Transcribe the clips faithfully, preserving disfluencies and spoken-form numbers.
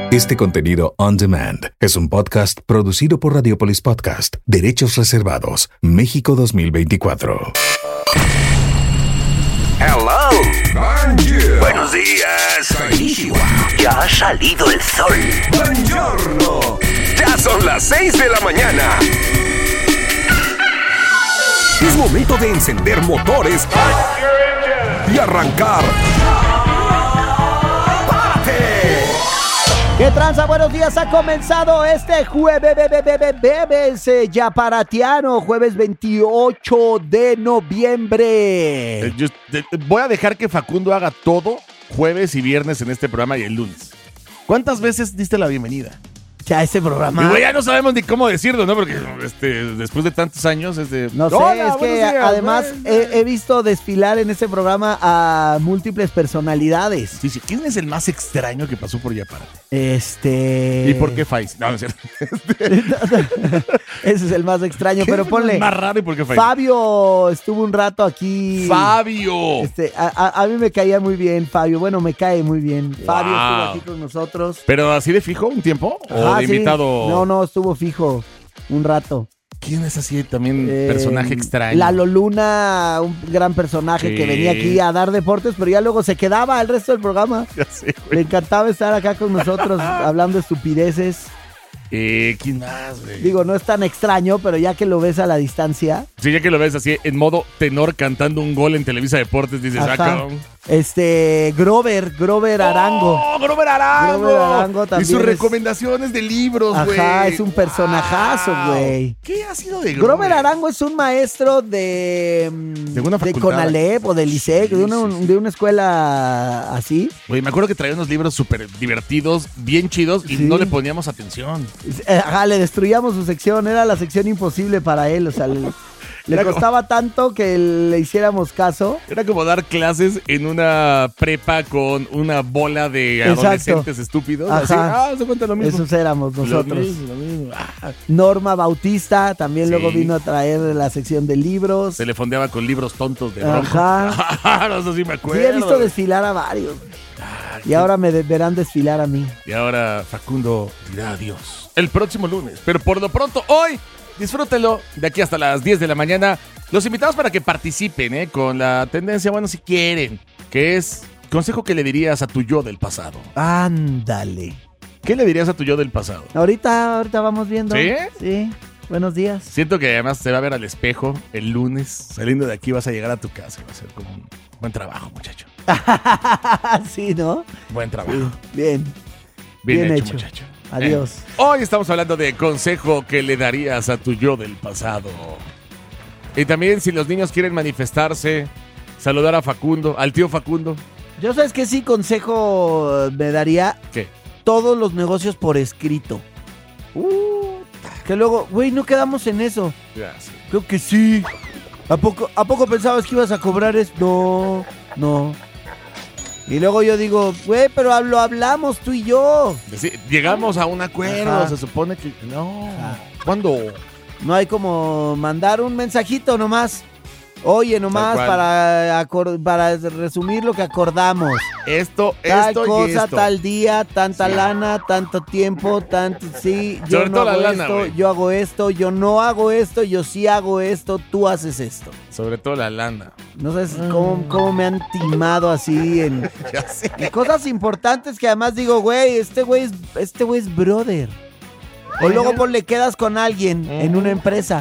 Este contenido on demand es un podcast producido por Radiopolis Podcast. Derechos reservados. México dos mil veinticuatro. Hello. Bonjour. Buenos días. Konnichiwa. Ya ha salido el sol. Buongiorno. Ya son las seis de la mañana. Es momento de encender motores y arrancar. ¿Qué tranza? Buenos días, ha comenzado este jueves, bebes, eh, ya paratiano, jueves veintiocho de noviembre. Eh, yo, de, voy a dejar que Facundo haga todo jueves y viernes en este programa y el lunes. ¿Cuántas veces diste la bienvenida? Ya ese programa. Digo, ya no sabemos ni cómo decirlo, ¿no? Porque este, después de tantos años es de... No sé, Hola, es que buenos días, además güey. he, he visto desfilar en este programa a múltiples personalidades. Sí, sí. ¿Quién es el más extraño que pasó por Yapárate? Este... ¿Y por qué Faiz? No, no es cierto. Ese es el más extraño, pero ¿Qué ponle... es más raro y por qué Faiz? Fabio estuvo un rato aquí. ¡Fabio! Este, a, a- a mí me caía muy bien, Fabio. Bueno, me cae muy bien. Fabio Wow. estuvo aquí con nosotros. ¿Pero así de fijo un tiempo? ¿O Ajá, de sí. invitado? No, no, estuvo fijo un rato. ¿Quién es así también Eh, personaje extraño? Lalo Luna, un gran personaje Sí. que venía aquí a dar deportes, pero ya luego se quedaba al resto del programa. Ya sé, Le güey. encantaba estar acá con nosotros hablando estupideces. Eh, ¿quién más, güey? Digo, no es tan extraño, pero ya que lo ves a la distancia. Sí, ya que lo ves así en modo tenor cantando un gol en Televisa Deportes, dices, Ajá. ah, cabrón. Este, Grover, Grover Arango. ¡Oh, Grover Arango! Grover Arango Y también sus es- recomendaciones de libros, güey. Ajá, es un personajazo, Wow. güey. ¿Qué ha sido de Grover? Grover Arango es un maestro de, mm, De una facultad. Conalep o del ISEC, Sí, de, una, sí, sí. de una escuela así. Güey, me acuerdo que traía unos libros súper divertidos, bien chidos, y Sí. no le poníamos atención. Eh, Ajá, le destruíamos su sección, era la sección imposible para él, o sea, le, le Era como- costaba tanto que le hiciéramos caso. Era como dar clases en una prepa con una bola de Exacto. adolescentes estúpidos. Así, Ajá. ah, se cuenta lo mismo. Esos éramos Lo nosotros. mismo, lo mismo. Ah, Norma Bautista también Sí. luego vino a traer la sección de libros. se le fondeaba con libros tontos de broma. Ajá. No, eso sí me Sí, acuerdo. he visto desfilar a varios. Ah, Y ahora me de- verán desfilar a mí. Y ahora Facundo dirá adiós el próximo lunes. Pero por lo pronto, hoy, disfrútelo de aquí hasta las diez de la mañana. Los invitamos para que participen ¿eh? con la tendencia, bueno, si quieren, que es consejo que le dirías a tu yo del pasado. Ándale. ¿Qué le dirías a tu yo del pasado? Ahorita, ahorita vamos viendo. ¿Sí? Sí. Buenos días. Siento que además se va a ver al espejo el lunes. Saliendo de aquí vas a llegar a tu casa. Va a ser como un buen trabajo, muchacho. Sí, ¿no? Buen trabajo. Bien. Bien, bien hecho, hecho. muchacho. Adiós. Eh, Hoy estamos hablando de consejo que le darías a tu yo del pasado. Y también si los niños quieren manifestarse, saludar a Facundo, al tío Facundo. Yo sabes que sí consejo me daría ¿Qué? todos los negocios por escrito. Uh, que luego, güey, no quedamos en eso. Ya, sí. Creo que sí. ¿A poco, ¿A poco pensabas que ibas a cobrar esto? No, no. Y luego yo digo, güey, pero lo hablamos tú y yo. Deci- Llegamos a un acuerdo, Ajá. se supone que... No. Ajá. ¿Cuándo? No hay como mandar un mensajito nomás. Oye, nomás Tal cual. para, acor- para resumir lo que acordamos. Esto, Tal esto y cosa, esto. tal día, tanta Sí. lana, tanto tiempo, tanto... Sí, yo Sobre no todo la hago lana, esto, güey. yo hago esto, yo no hago esto, yo sí hago esto, tú haces esto. Sobre todo la lana. No sabes cómo, cómo me han timado así en, Ya sé. en cosas importantes que además digo, güey, este güey es, este güey es brother. O luego ponle quedas con alguien en una empresa.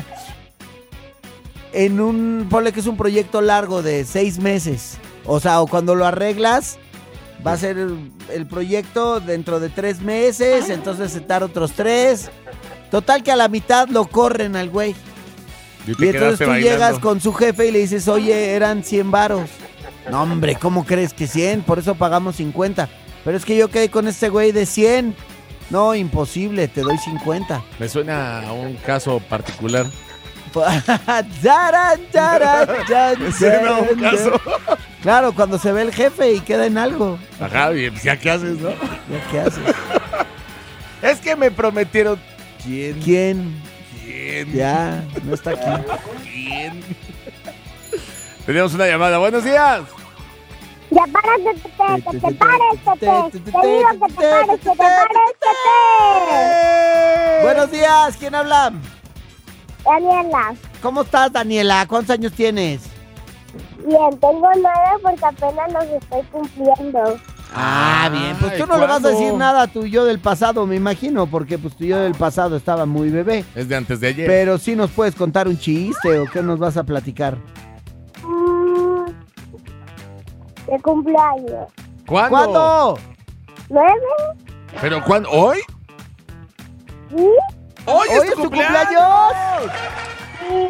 En un, ponle que es un proyecto largo de seis meses. O sea, o cuando lo arreglas, va a ser el, el proyecto dentro de tres meses, entonces se tarda otros tres. Total que a la mitad lo corren al güey. Y, te Y entonces quedaste tú bailando. llegas con su jefe y le dices, oye, eran cien varos. No, hombre, ¿cómo crees que cien? Por eso pagamos cincuenta. Pero es que yo quedé con este güey de cien. No, imposible, te doy cincuenta. Me suena a un caso particular. Taran, taran, tan, Me suena a un tan, caso. tan. Claro, cuando se ve el jefe y queda en algo. Ajá, y pues, ¿ya qué haces, no? ¿Ya qué haces? Es que me prometieron. ¿Quién? ¿Quién? ¿Quién? Ya, no está aquí. ¿Quién? Tenemos una llamada. Buenos días. Ya párate, te, te, te pares, te, te, te digo que te pares, que te pares. Pepe! Buenos días, ¿quién habla? Daniela. ¿Cómo estás, Daniela? ¿Cuántos años tienes? Bien, tengo nueve porque apenas los estoy cumpliendo. Ah, bien, pues Ay, tú no le vas a ¿cuándo? decir nada a tu yo del pasado, me imagino, porque pues tu yo del pasado estaba muy bebé. Es de antes de ayer. Pero sí nos puedes contar un chiste o qué nos vas a platicar. Mm, de cumpleaños. ¿Cuándo? ¿Cuándo? ¿Nueve? ¿Pero cuándo? ¿Hoy? ¿Sí? ¡Hoy, ¡Hoy es tu cumpleaños! Sí.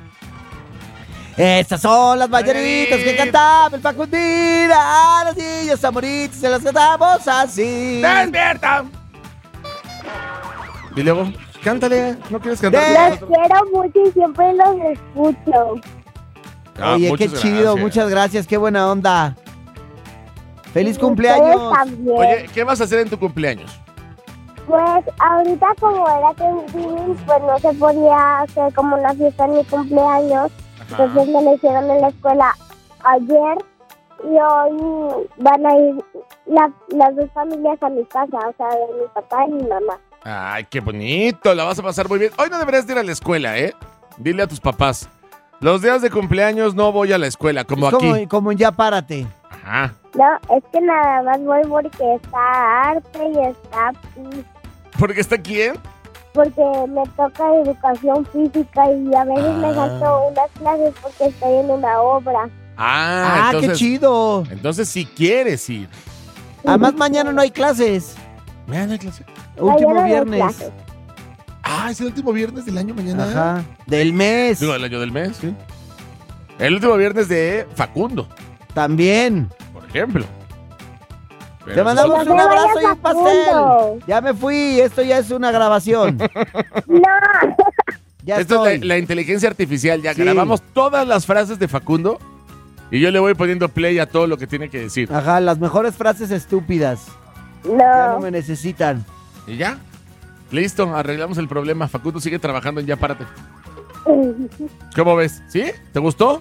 Estas son las mañanitas que cantaba el Facundín. A los niños amoritos se las cantamos así. ¡Despierta! Y luego, cántale. ¿No quieres cantar? De- Los quiero mucho y siempre los escucho. Ah, Oye, qué muchas chido, gracias. muchas gracias, qué buena onda. ¡Feliz Y cumpleaños! ustedes también. Oye, ¿qué vas a hacer en tu cumpleaños? Pues ahorita como era Thanksgiving, pues no se podía hacer como una fiesta en mi cumpleaños. Entonces me lo hicieron en la escuela ayer y hoy van a ir la- las dos familias a mi casa, o sea, de mi papá y mi mamá. Ay, qué bonito, la vas a pasar muy bien. Hoy no deberías de ir a la escuela, ¿eh? Dile a tus papás. Los días de cumpleaños no voy a la escuela, como como, aquí. como ya párate. Ajá. No, es que nada más voy porque está arte y está... ¿Porque está quién? porque me toca educación física y a veces me salto unas clases porque estoy en una obra. Ah, Ah, entonces, qué chido. Entonces si quieres ir. Además, mañana no hay clases. Mañana hay clase. Último Mañana no hay viernes. clases. Ah, es el último viernes del año mañana. Ajá. Del mes. Digo, del año del mes, sí. El último viernes de Facundo, También. por ejemplo. Pero Te eso mandamos No un te abrazo vayas y un a pastel. Facundo. Ya me fui. Esto ya es una grabación. No. Ya Esto estoy. es la, la inteligencia artificial. Ya Sí. grabamos todas las frases de Facundo y yo le voy poniendo play a todo lo que tiene que decir. Ajá, las mejores frases estúpidas. Ya no No. me necesitan. Y ya. Listo, arreglamos el problema. Facundo sigue trabajando en Ya Párate. ¿Cómo ves? ¿Sí? ¿Te gustó?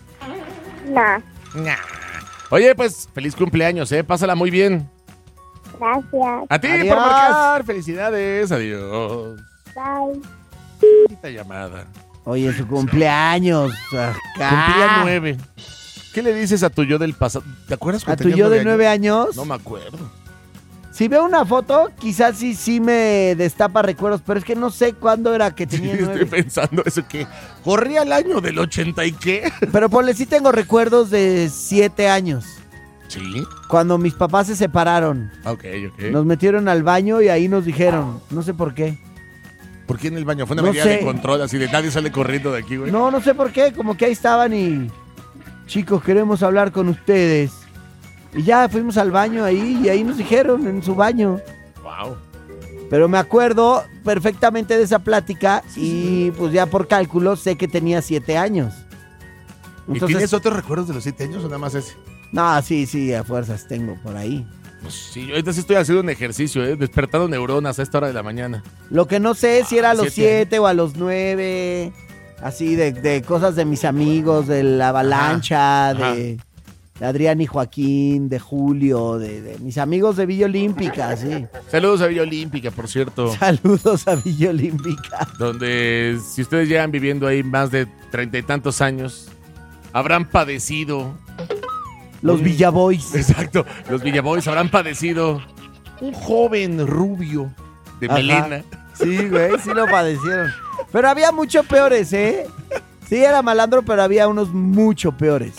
No. Nah. Oye, pues, feliz cumpleaños, ¿eh? Pásala muy bien. Gracias. A ti Adiós. por marcar. Felicidades. Adiós. Bye. Esta llamada. Oye, su cumpleaños. Acá. Cumplía nueve. ¿Qué le dices a tu yo del pasado? ¿Te acuerdas ¿A cuando tu tenías yo de nueve años? No me acuerdo. Si veo una foto, quizás sí, sí me destapa recuerdos, pero es que no sé cuándo era que tenía Estoy nueve. pensando eso que corría el año del ochenta y qué. Pero ponle, sí tengo recuerdos de siete años. Sí. Cuando mis papás se separaron. Ok, ok. Nos metieron al baño y ahí nos dijeron, no sé por qué. ¿Por qué en el baño? Fue una No medida sé. de control así de nadie sale corriendo de aquí, güey. No, no sé por qué, como que ahí estaban y... Chicos, queremos hablar con ustedes. Y ya fuimos al baño ahí y ahí nos dijeron en su baño. Wow. Pero me acuerdo perfectamente de esa plática y pues ya por cálculo sé que tenía siete años. ¿Y tienes otros recuerdos de los siete años o nada más ese? No, sí, sí, a fuerzas tengo por ahí. Pues sí, yo ahorita sí estoy haciendo un ejercicio, ¿eh? Despertando neuronas a esta hora de la mañana. Lo que no sé es si era a los siete siete o a los nueve, así de, de cosas de mis amigos, de la avalancha, Ajá, de, de Adrián y Joaquín, de Julio, de, de mis amigos de Villa Olímpica, sí. Saludos a Villa Olímpica, por cierto. Saludos a Villa Olímpica. Donde si ustedes llegan viviendo ahí más de treinta y tantos años, habrán padecido. Los un- Villaboys. Exacto, los Villaboys habrán padecido un joven rubio de Ajá. melena. Sí, güey, sí lo padecieron. Pero había mucho peores, ¿eh? Sí, era malandro, pero había unos mucho peores.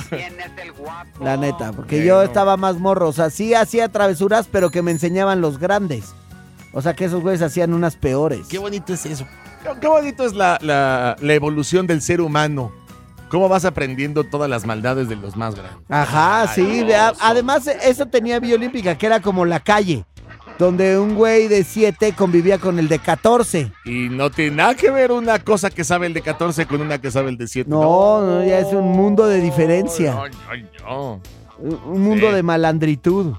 La neta, porque Bueno. yo estaba más morro. O sea, sí hacía travesuras, pero que me enseñaban los grandes. O sea, que esos güeyes hacían unas peores. Qué bonito es eso. Qué, qué bonito es la, la, la evolución del ser humano. Cómo vas aprendiendo todas las maldades de los más grandes. Ajá, Ay, sí. no, a- so- además, eso tenía Villa Olímpica, que era como la calle. Donde un güey de siete convivía con el de catorce. Y no tiene nada que ver una cosa que sabe el de catorce con una que sabe el de siete. No, no, ya es un mundo de diferencia. No, no, no. Un un mundo Sí. de malandritud.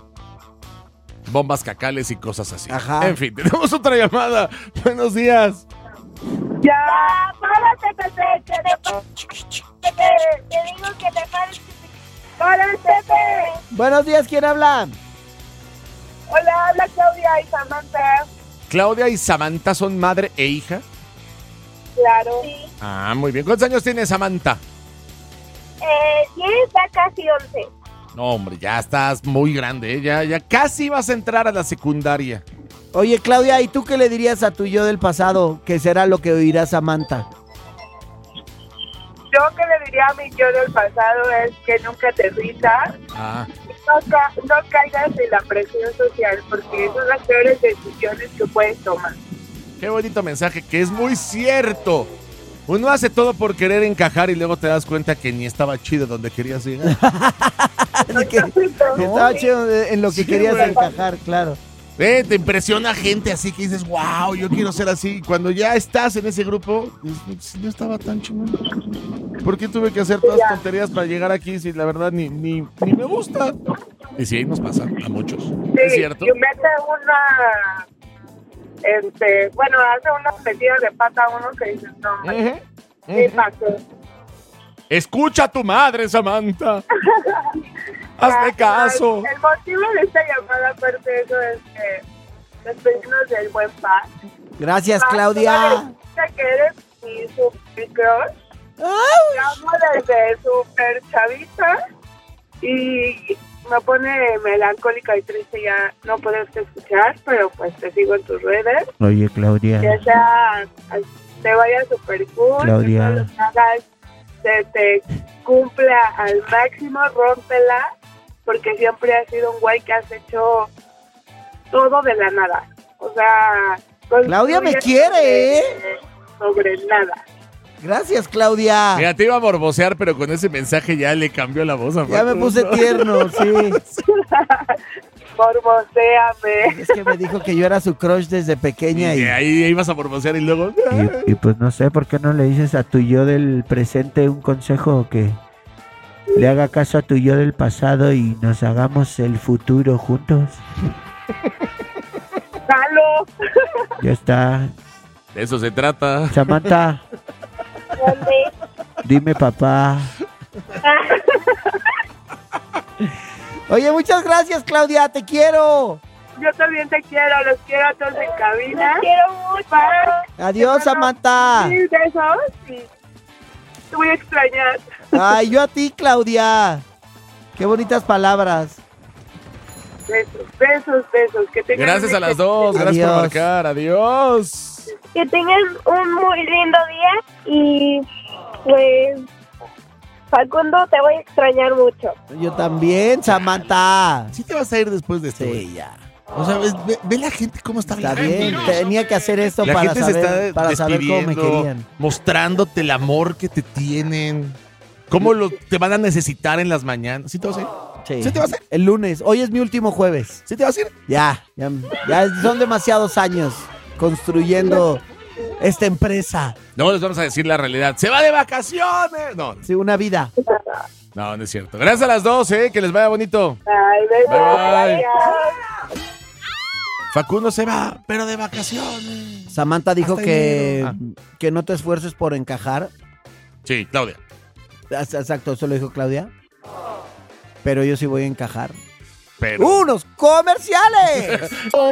Bombas cacales y cosas así. Ajá. En fin, tenemos otra llamada. Buenos días. Ya, párate, Pepe, que te Pepe, te digo que te pares. Párate, Pepe. Buenos días, ¿quién habla? Hola, Hola, hola Claudia y Samantha. Claudia y Samantha son madre e hija. Claro. Sí. Ah, muy bien. ¿Cuántos años tiene Samantha? Eh, diez, ya casi once. No, hombre, ya estás muy grande, ¿eh? ya, ya casi vas a entrar a la secundaria. Oye, Claudia, ¿y tú qué le dirías a tu yo del pasado? ¿Qué será lo que oirá Samantha? Yo que le diría a mi yo del pasado es que nunca te rindas, Ah, no, ca- no caigas en la presión social, porque son las peores decisiones que puedes tomar. qué bonito mensaje, que es muy cierto. Uno hace todo por querer encajar y luego te das cuenta que ni estaba chido donde querías llegar. Así que, que estaba chido de- en lo que Sí, querías güey. encajar, claro. Eh, te impresiona gente así que dices, wow, yo quiero ser así. Cuando ya estás en ese grupo, dices, no estaba tan chingón. ¿Por qué tuve que hacer todas las tonterías para llegar aquí si la verdad ni, ni, ni me gusta? Y sí, nos pasa a muchos. Sí, ¿Es cierto? y mete una, este, bueno, hace unos metidos de pata a uno que dices, no, Ujú, ¿qué ujú. pasó? Escucha a tu madre, Samantha. Hazle caso. El motivo de esta llamada, aparte de eso, es que despedimos del buen Paz. Gracias, Paz, Claudia. toda que eres mi super crush. Te amo desde super chavita y me pone melancólica y triste ya no poderte escuchar, pero pues te sigo en tus redes. Oye, Claudia. Que sea, te vaya super cool, Claudia. que todo lo que hagas te, te cumpla al máximo, rómpela, porque siempre has sido un güey que has hecho todo de la nada. O sea, Claudia me construyes quiere, ¿eh? Sobre nada. Gracias, Claudia. Mira, te iba a morbosear, pero con ese mensaje ya le cambió la voz a Ya me Facu. puse tierno, sí. Morboséame. Es que me dijo que yo era su crush desde pequeña Y y... ahí ibas a morbosear y luego... Y, y pues no sé por qué no le dices a tu yo del presente un consejo que le haga caso a tu yo del pasado y nos hagamos el futuro juntos. ¡Jalo! Ya está. De eso se trata. Samantha, ¿Dónde? dime papá. Oye, muchas gracias, Claudia, te quiero. Yo también te quiero, los quiero a todos en cabina. Los quiero mucho. Bye. Adiós, Samantha. Mil besos y te voy a extrañar. Ay, yo a ti, Claudia. Qué bonitas palabras. Besos, besos, besos. Que tengan Gracias un a las excelente dos. día. Gracias por Adiós. marcar. Adiós. Que tengan un muy lindo día y pues Facundo, te voy a extrañar mucho. Yo también, Samantha. Sí te vas a ir después de esto. güey. Sí, ya. O sea, ves- ve, ve la gente cómo está Está hablando, bien, güey. tenía que hacer esto La para gente se saber, está para saber cómo me despidiendo, querían. mostrándote el amor que te tienen. Cómo lo, te van a necesitar en las mañanas. ¿Sí te vas a ir? Sí. ¿Sí te vas a ir? El lunes, hoy es mi último jueves. ¿Sí te vas a ir? Ya, ya, ya son demasiados años construyendo esta empresa. No, les vamos a decir la realidad. ¡Se va de vacaciones! No, Sí, una vida. no, no es cierto. Gracias a las dos, ¿eh? Que les vaya bonito. Ay, besos. Bye, bye. Gracias. Facundo se va, pero de vacaciones. Samantha dijo Hasta que, enero. que no te esfuerces por encajar. Sí, Claudia. Exacto, eso lo dijo Claudia. Pero yo sí voy a encajar. Pero... ¡Unos comerciales!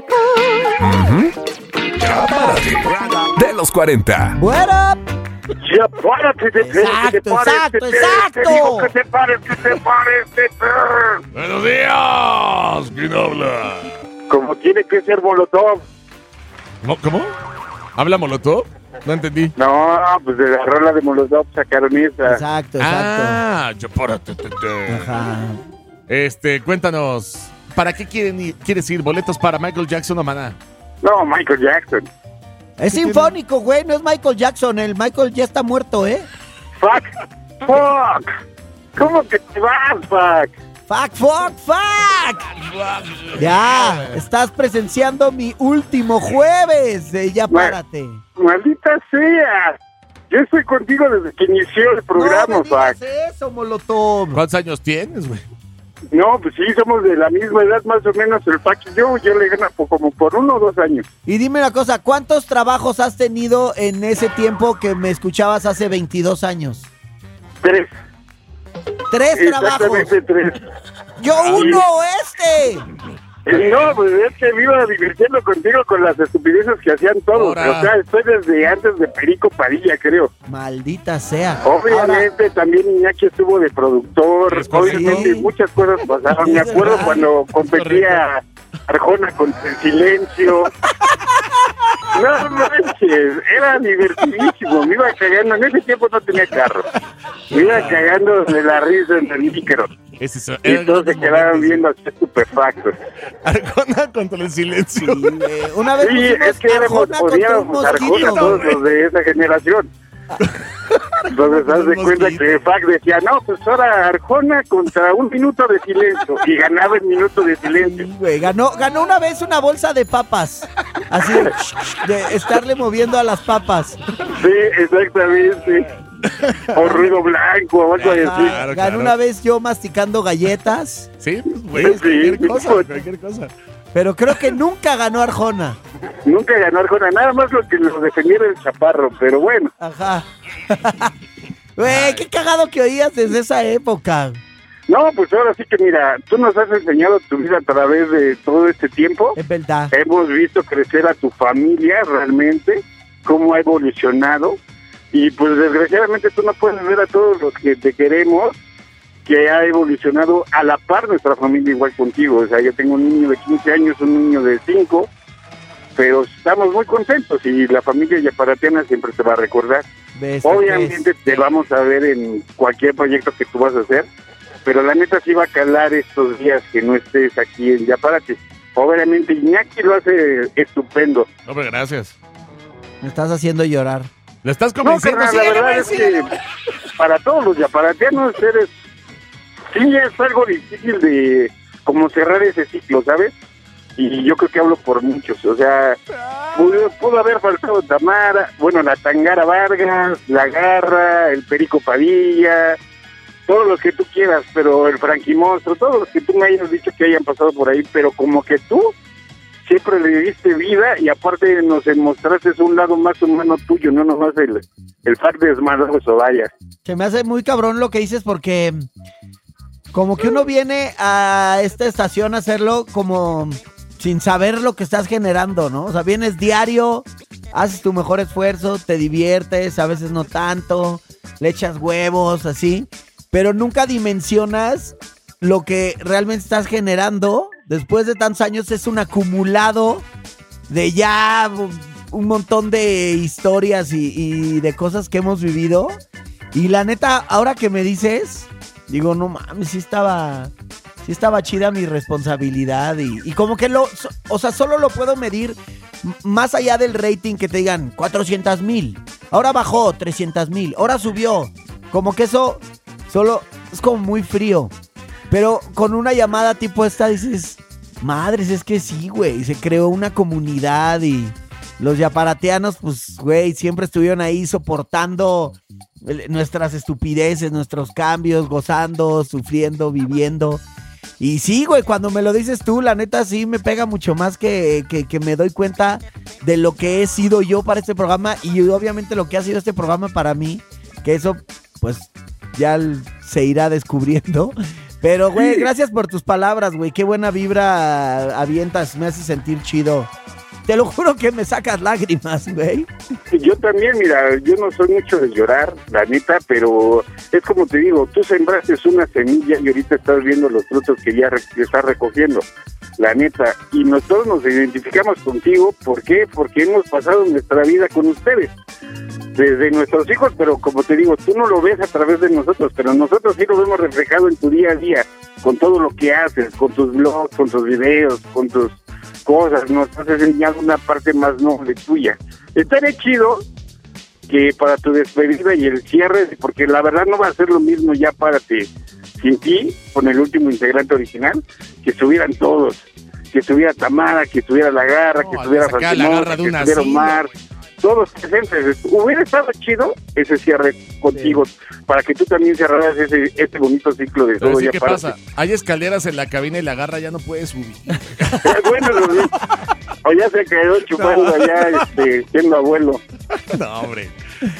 Ya párate. De los cuarenta. ¡Buena! Ya párate, te Exacto, te pares, exacto, te- te- exacto. Te digo que te pares, que te pares, te- te- ¡Buenos días! ¿Quién habla? Como tiene que ser Molotov. ¿Cómo? ¿Cómo? ¿Habla Molotov? No entendí. No, pues de la rola de Molotov sacaron esa. Exacto, exacto. Ah, yo párate. te- te. Ajá. Este, cuéntanos. ¿Para qué quieren ir- quieres ir? ¿Boletos para Michael Jackson o Maná? No, Michael Jackson. Es sinfónico, güey, no es Michael Jackson. El Michael ya está muerto, ¿eh? Fuck, fuck. ¿Cómo que te vas, fuck? ¡Fuck, fuck, fuck! Ya, estás presenciando mi último jueves de Ya Párate. Maldita sea. Yo estoy contigo desde que inició el programa, no me digas fuck. eso, Molotov. ¿Cuántos años tienes, güey? No, pues sí, somos de la misma edad más o menos el fuck y yo. Yo le gano por- como por uno o dos años. Y dime una cosa, ¿cuántos trabajos has tenido en ese tiempo que me escuchabas hace veintidós años? Tres. Tres trabajos. Exactamente tres. Yo uno, este. No, pues es que me iba divirtiendo contigo con las estupideces que hacían todos. Ahora. O sea, estoy desde antes de Perico Padilla, creo. Maldita sea. Obviamente Ahora, también Iñaki estuvo de productor. Es correcto. Obviamente Sí. muchas cosas pasaron. Me Es acuerdo verdad. cuando competía Arjona con El Silencio. No manches, era divertidísimo. Me iba cagando. En ese tiempo no tenía carro. Me iba cagando de la risa en el micro. Es eso. Y todos se quedaban viendo así estupefactos. Arjona contra el silencio. sí, güey. Una vez Sí, pusimos es que éramos, Arjona contra un odiábamos a Arjona mosquito, todos güey. los de esa generación. Entonces, haz de cuenta que Fac decía, no, pues ahora Arjona contra un minuto de silencio. Y ganaba el minuto de silencio. Sí, güey, ganó, ganó una vez una bolsa de papas. Así de, de estarle moviendo a las papas. Sí, exactamente. O ruido blanco o algo Ajá, así. Claro, ganó claro. una vez yo masticando galletas. Sí, pues, güey, Sí, cualquier sí, cosa, pues. cualquier cosa. Pero creo que nunca ganó Arjona. Nunca ganó Arjona, nada más lo que lo defendiera el Chaparro, pero bueno. Ajá. Güey, qué cagado que oías desde esa época. No, pues ahora sí que mira, tú nos has enseñado tu vida a través de todo este tiempo. Es verdad. Hemos visto crecer a tu familia realmente, cómo ha evolucionado. Y pues desgraciadamente tú no puedes ver a todos los que te queremos, que ha evolucionado a la par nuestra familia igual contigo. O sea, yo tengo un niño de quince años, un niño de cinco, pero estamos muy contentos y la familia yaparatiana siempre te va a recordar. ¿Ves? Obviamente ¿Ves? te vamos a ver en cualquier proyecto que tú vas a hacer, pero la neta sí va a calar estos días que no estés aquí en Yaparate. Obviamente Iñaki lo hace estupendo. Hombre, gracias. Me estás haciendo llorar. ¿Le estás No, convenciendo? carnal, la Síguele, verdad güey, es síguele. que para todos los yaparatianos eres... Sí, es algo difícil de como cerrar ese ciclo, ¿sabes? Y yo creo que hablo por muchos. O sea, pudo, pudo haber faltado Tamara, bueno, la Tangara Vargas, la Garra, el Perico Padilla, todos los que tú quieras, pero el Frankie Monstruo, todos los que tú me hayas dicho que hayan pasado por ahí, pero como que tú siempre le diste vida y aparte nos mostraste un lado más humano tuyo, no nomás el, el fac desmadroso, vaya. Se me hace muy cabrón lo que dices porque como que uno viene a esta estación a hacerlo como sin saber lo que estás generando, ¿no? O sea, vienes diario, haces tu mejor esfuerzo, te diviertes, a veces no tanto, le echas huevos, así, pero nunca dimensionas lo que realmente estás generando. Después de tantos años es un acumulado de ya un montón de historias y, y de cosas que hemos vivido. Y la neta, ahora que me dices, digo, no mames, sí estaba, sí estaba chida mi responsabilidad. Y, y como que lo, o sea, solo lo puedo medir m- más allá del rating que te digan cuatrocientos mil. Ahora bajó trescientos mil, ahora subió. Como que eso solo es como muy frío. Pero con una llamada tipo esta dices, madres, es que sí, güey, se creó una comunidad y los yaparateanos, pues, güey, siempre estuvieron ahí soportando nuestras estupideces, nuestros cambios, gozando, sufriendo, viviendo. Y sí, güey, cuando me lo dices tú, la neta sí me pega mucho más que, que, que me doy cuenta de lo que he sido yo para este programa y obviamente lo que ha sido este programa para mí, que eso, pues, ya se irá descubriendo. Pero, güey, gracias por tus palabras, güey. Qué buena vibra avientas, me hace sentir chido. Te lo juro que me sacas lágrimas, güey. Yo también, mira, yo no soy mucho de llorar, la neta, pero es como te digo, tú sembraste una semilla y ahorita estás viendo los frutos que ya re- que estás recogiendo, la neta. Y nosotros nos identificamos contigo, ¿por qué? Porque hemos pasado nuestra vida con ustedes, desde nuestros hijos, pero como te digo, tú no lo ves a través de nosotros, pero nosotros sí lo vemos reflejado en tu día a día, con todo lo que haces, con tus blogs, con tus videos, con tus cosas, nos has enseñado una parte más noble tuya. Estaría chido que para tu despedida y el cierre, porque la verdad no va a ser lo mismo ya párate sin ti, con el último integrante original, que estuvieran todos, que estuviera Tamara, que estuviera La Garra, No, que estuviera le sacaba la Francisco, garra de que una estuviera silla. Omar, todos presentes. Hubiera estado chido ese cierre contigo, sí, para que tú también cerraras ese este bonito ciclo de Pero todo sí, ya ¿qué párate. pasa? Hay escaleras en la cabina y La Garra ya no puede subir. Bueno, lo- o ya se quedó chupando No. allá, este, siendo abuelo. No, hombre.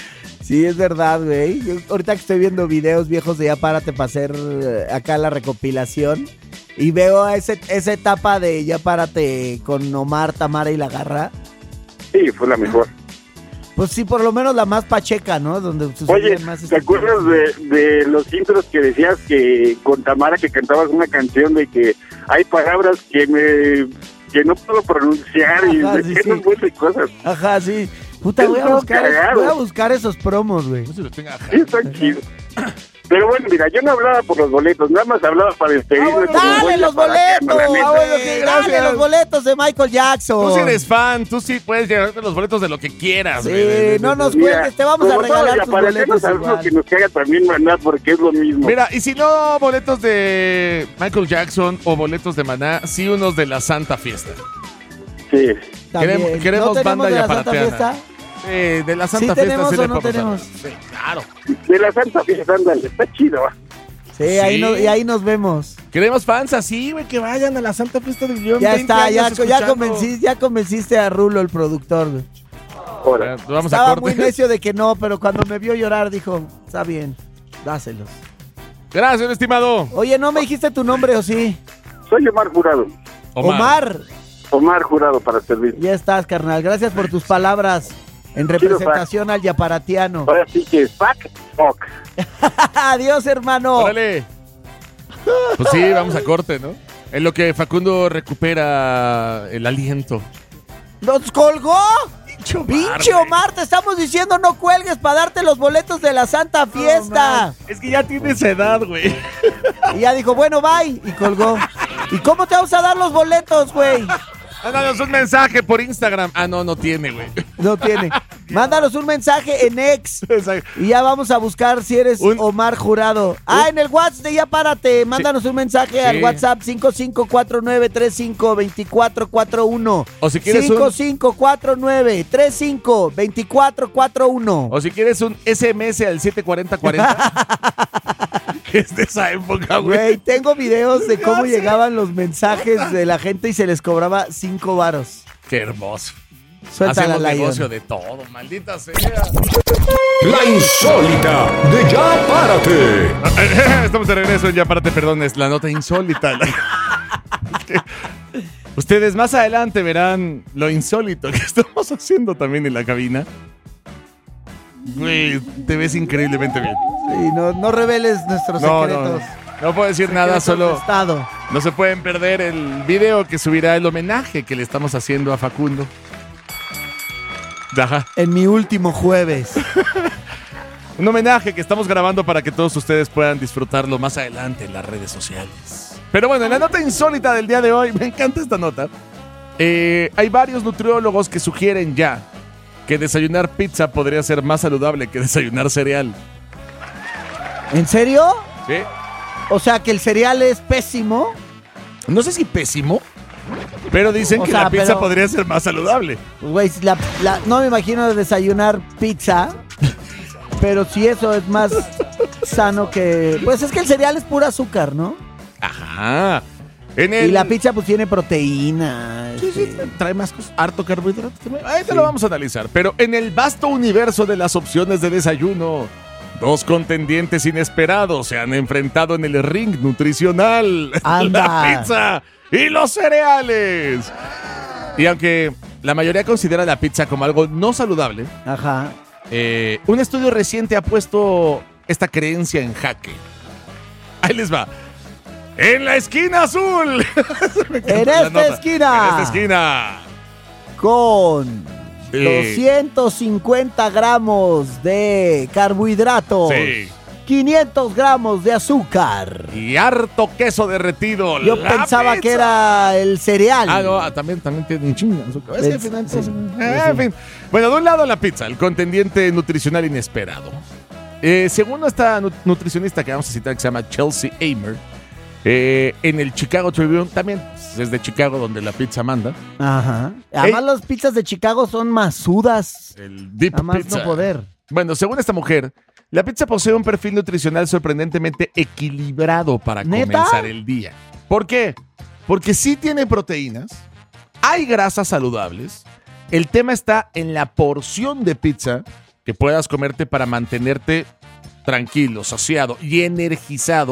Sí, es verdad, güey. Yo ahorita que estoy viendo videos viejos de Ya Párate para hacer eh, acá la recopilación. Y veo ese, esa etapa de Ya Párate con Omar, Tamara y La Garra. Sí, fue la mejor. Pues sí, por lo menos la más pacheca, ¿no? Donde Oye, más ¿te acuerdas de, de los intros que decías que con Tamara que cantabas una canción de que hay palabras que me que no puedo pronunciar y Ajá, de sí, que sí. no puedo cosas? Ajá, sí. Puta, voy a Están buscar, cagados. voy a buscar esos promos, güey. No se lo tenga. Sí, están chidos. Pero bueno, mira, yo no hablaba por los boletos, nada más hablaba para despedirme. Ah, bueno, como ¡dale buen los yaparateano, boletos! la neta. Ah, bueno, sí, Sí, ¡dale gracias. los boletos de Michael Jackson! Tú sí eres fan, tú sí puedes llevarte los boletos de lo que quieras. Sí, güey, de- de- no de- nos Mira, cuentes, te vamos a como todos regalar los tus yaparateanos, boletos algunos igual. que nos caga también mandar porque es lo mismo. Mira, y si no boletos de Michael Jackson o boletos de Maná, sí unos de la Santa Fiesta. Sí. También. Queremos, queremos ¿No tenemos banda de la Santa yaparateana. Fiesta? Eh, de la Santa ¿Sí Fiesta tenemos sí o le no podemos tenemos? hablar. Sí, claro. De la Santa Fiesta, ándale, está chido. Sí, Ahí, Sí. no- y ahí nos vemos. Queremos fans así, güey, que vayan a la Santa Fiesta del Guión. Ya veinte está, ya, años ya, escuchando. convencí- ya convenciste a Rulo, el productor, güey. Ahora, Ya, Vamos a Estaba corte. muy necio de que no, pero cuando me vio llorar dijo, está bien, dáselos. Gracias, estimado. Oye, ¿no me dijiste tu nombre o sí? soy Omar Jurado. Omar. Omar Jurado para servir. Ya estás, carnal. Gracias por tus palabras en representación al yaparatiano. Ahora sí que fuck, fuck. Adiós, hermano. Órale. Pues sí, vamos a corte, ¿no? En lo que Facundo recupera el aliento. ¿Nos colgó? Pinche Omar, Pinche güey. Omar, te estamos diciendo no cuelgues para darte los boletos de la Santa Fiesta. Es que ya tienes edad, güey. Y ya dijo, bueno, bye. Y colgó. ¿Y cómo te vamos a dar los boletos, güey? Mándanos un mensaje por Instagram. Ah, no, no tiene, güey. No tiene. Mándanos un mensaje en X. Exacto. Y ya vamos a buscar si eres Un- Omar Jurado. Ah, en el WhatsApp de Ya Párate. Mándanos un mensaje al Sí. WhatsApp cinco cinco cuatro nueve tres cinco dos cuatro cuatro uno. O si quieres un- cinco cinco cuatro nueve tres cinco dos cuatro cuatro uno. O si quieres un S M S al siete cuarenta cuarenta. Que es de esa época, güey. Güey, tengo videos de cómo sé. llegaban los mensajes de la gente y se les cobraba cinco varos. Qué hermoso. Suéltala, Hacemos Lion. negocio de todo, maldita sea. La insólita de Ya Párate. Estamos de regreso en Ya Párate, perdón, es la nota insólita. Es que ustedes más adelante verán lo insólito que estamos haciendo también en la cabina. Güey, te ves increíblemente bien. Sí, no, no reveles nuestros No, no, secretos. no, no puedo decir nada, Secretos de solo Estado. no se pueden perder el video que subirá el homenaje que le estamos haciendo a Facundo. Ajá. En mi último jueves. Un homenaje que estamos grabando para que todos ustedes puedan disfrutarlo más adelante en las redes sociales. Pero bueno, en la nota insólita del día de hoy, me encanta esta nota. Eh, hay varios nutriólogos que sugieren ya que desayunar pizza podría ser más saludable que desayunar cereal. ¿En serio? ¿Sí? O sea, que el cereal es pésimo. No sé si pésimo, pero dicen O que sea, la pizza pero- podría ser más saludable. Güey, la- la- no me imagino desayunar pizza. Pero si eso es más sano que... Pues es que el cereal es pura azúcar, ¿no? Ajá. En el... Y la pizza pues tiene proteína. Sí, sí, este, trae más cosas, harto carbohidrato. Ahí te lo vamos a analizar. Pero en el vasto universo de las opciones de desayuno, dos contendientes inesperados se han enfrentado en el ring nutricional. Anda. La pizza y los cereales. Y aunque la mayoría considera la pizza como algo no saludable, Ajá. eh, un estudio reciente ha puesto esta creencia en jaque. Ahí les va. En la esquina azul. Me encanta En la esta nota. esquina. En esta esquina. Con Eh, doscientos cincuenta gramos de carbohidratos. Sí. quinientos gramos de azúcar. Y harto queso derretido. Yo La pensaba pizza. que era el cereal. Ah, no, ah, también, también tiene un chingo de azúcar. Es que El- al final, sí, pues, sí, eh, sí. en fin. Bueno, de un lado la pizza, el contendiente nutricional inesperado. Eh, según esta nu- nutricionista que vamos a citar, que se llama Chelsea Amer, eh, en el Chicago Tribune, también es de Chicago donde la pizza manda, Ajá. Además, Ey. las pizzas de Chicago son masudas. el Deep A más Pizza. no poder. Bueno, según esta mujer, la pizza posee un perfil nutricional sorprendentemente equilibrado para ¿Neta? comenzar el día. ¿Por qué? Porque sí tiene proteínas, hay grasas saludables, el tema está en la porción de pizza que puedas comerte para mantenerte tranquilo, saciado y energizado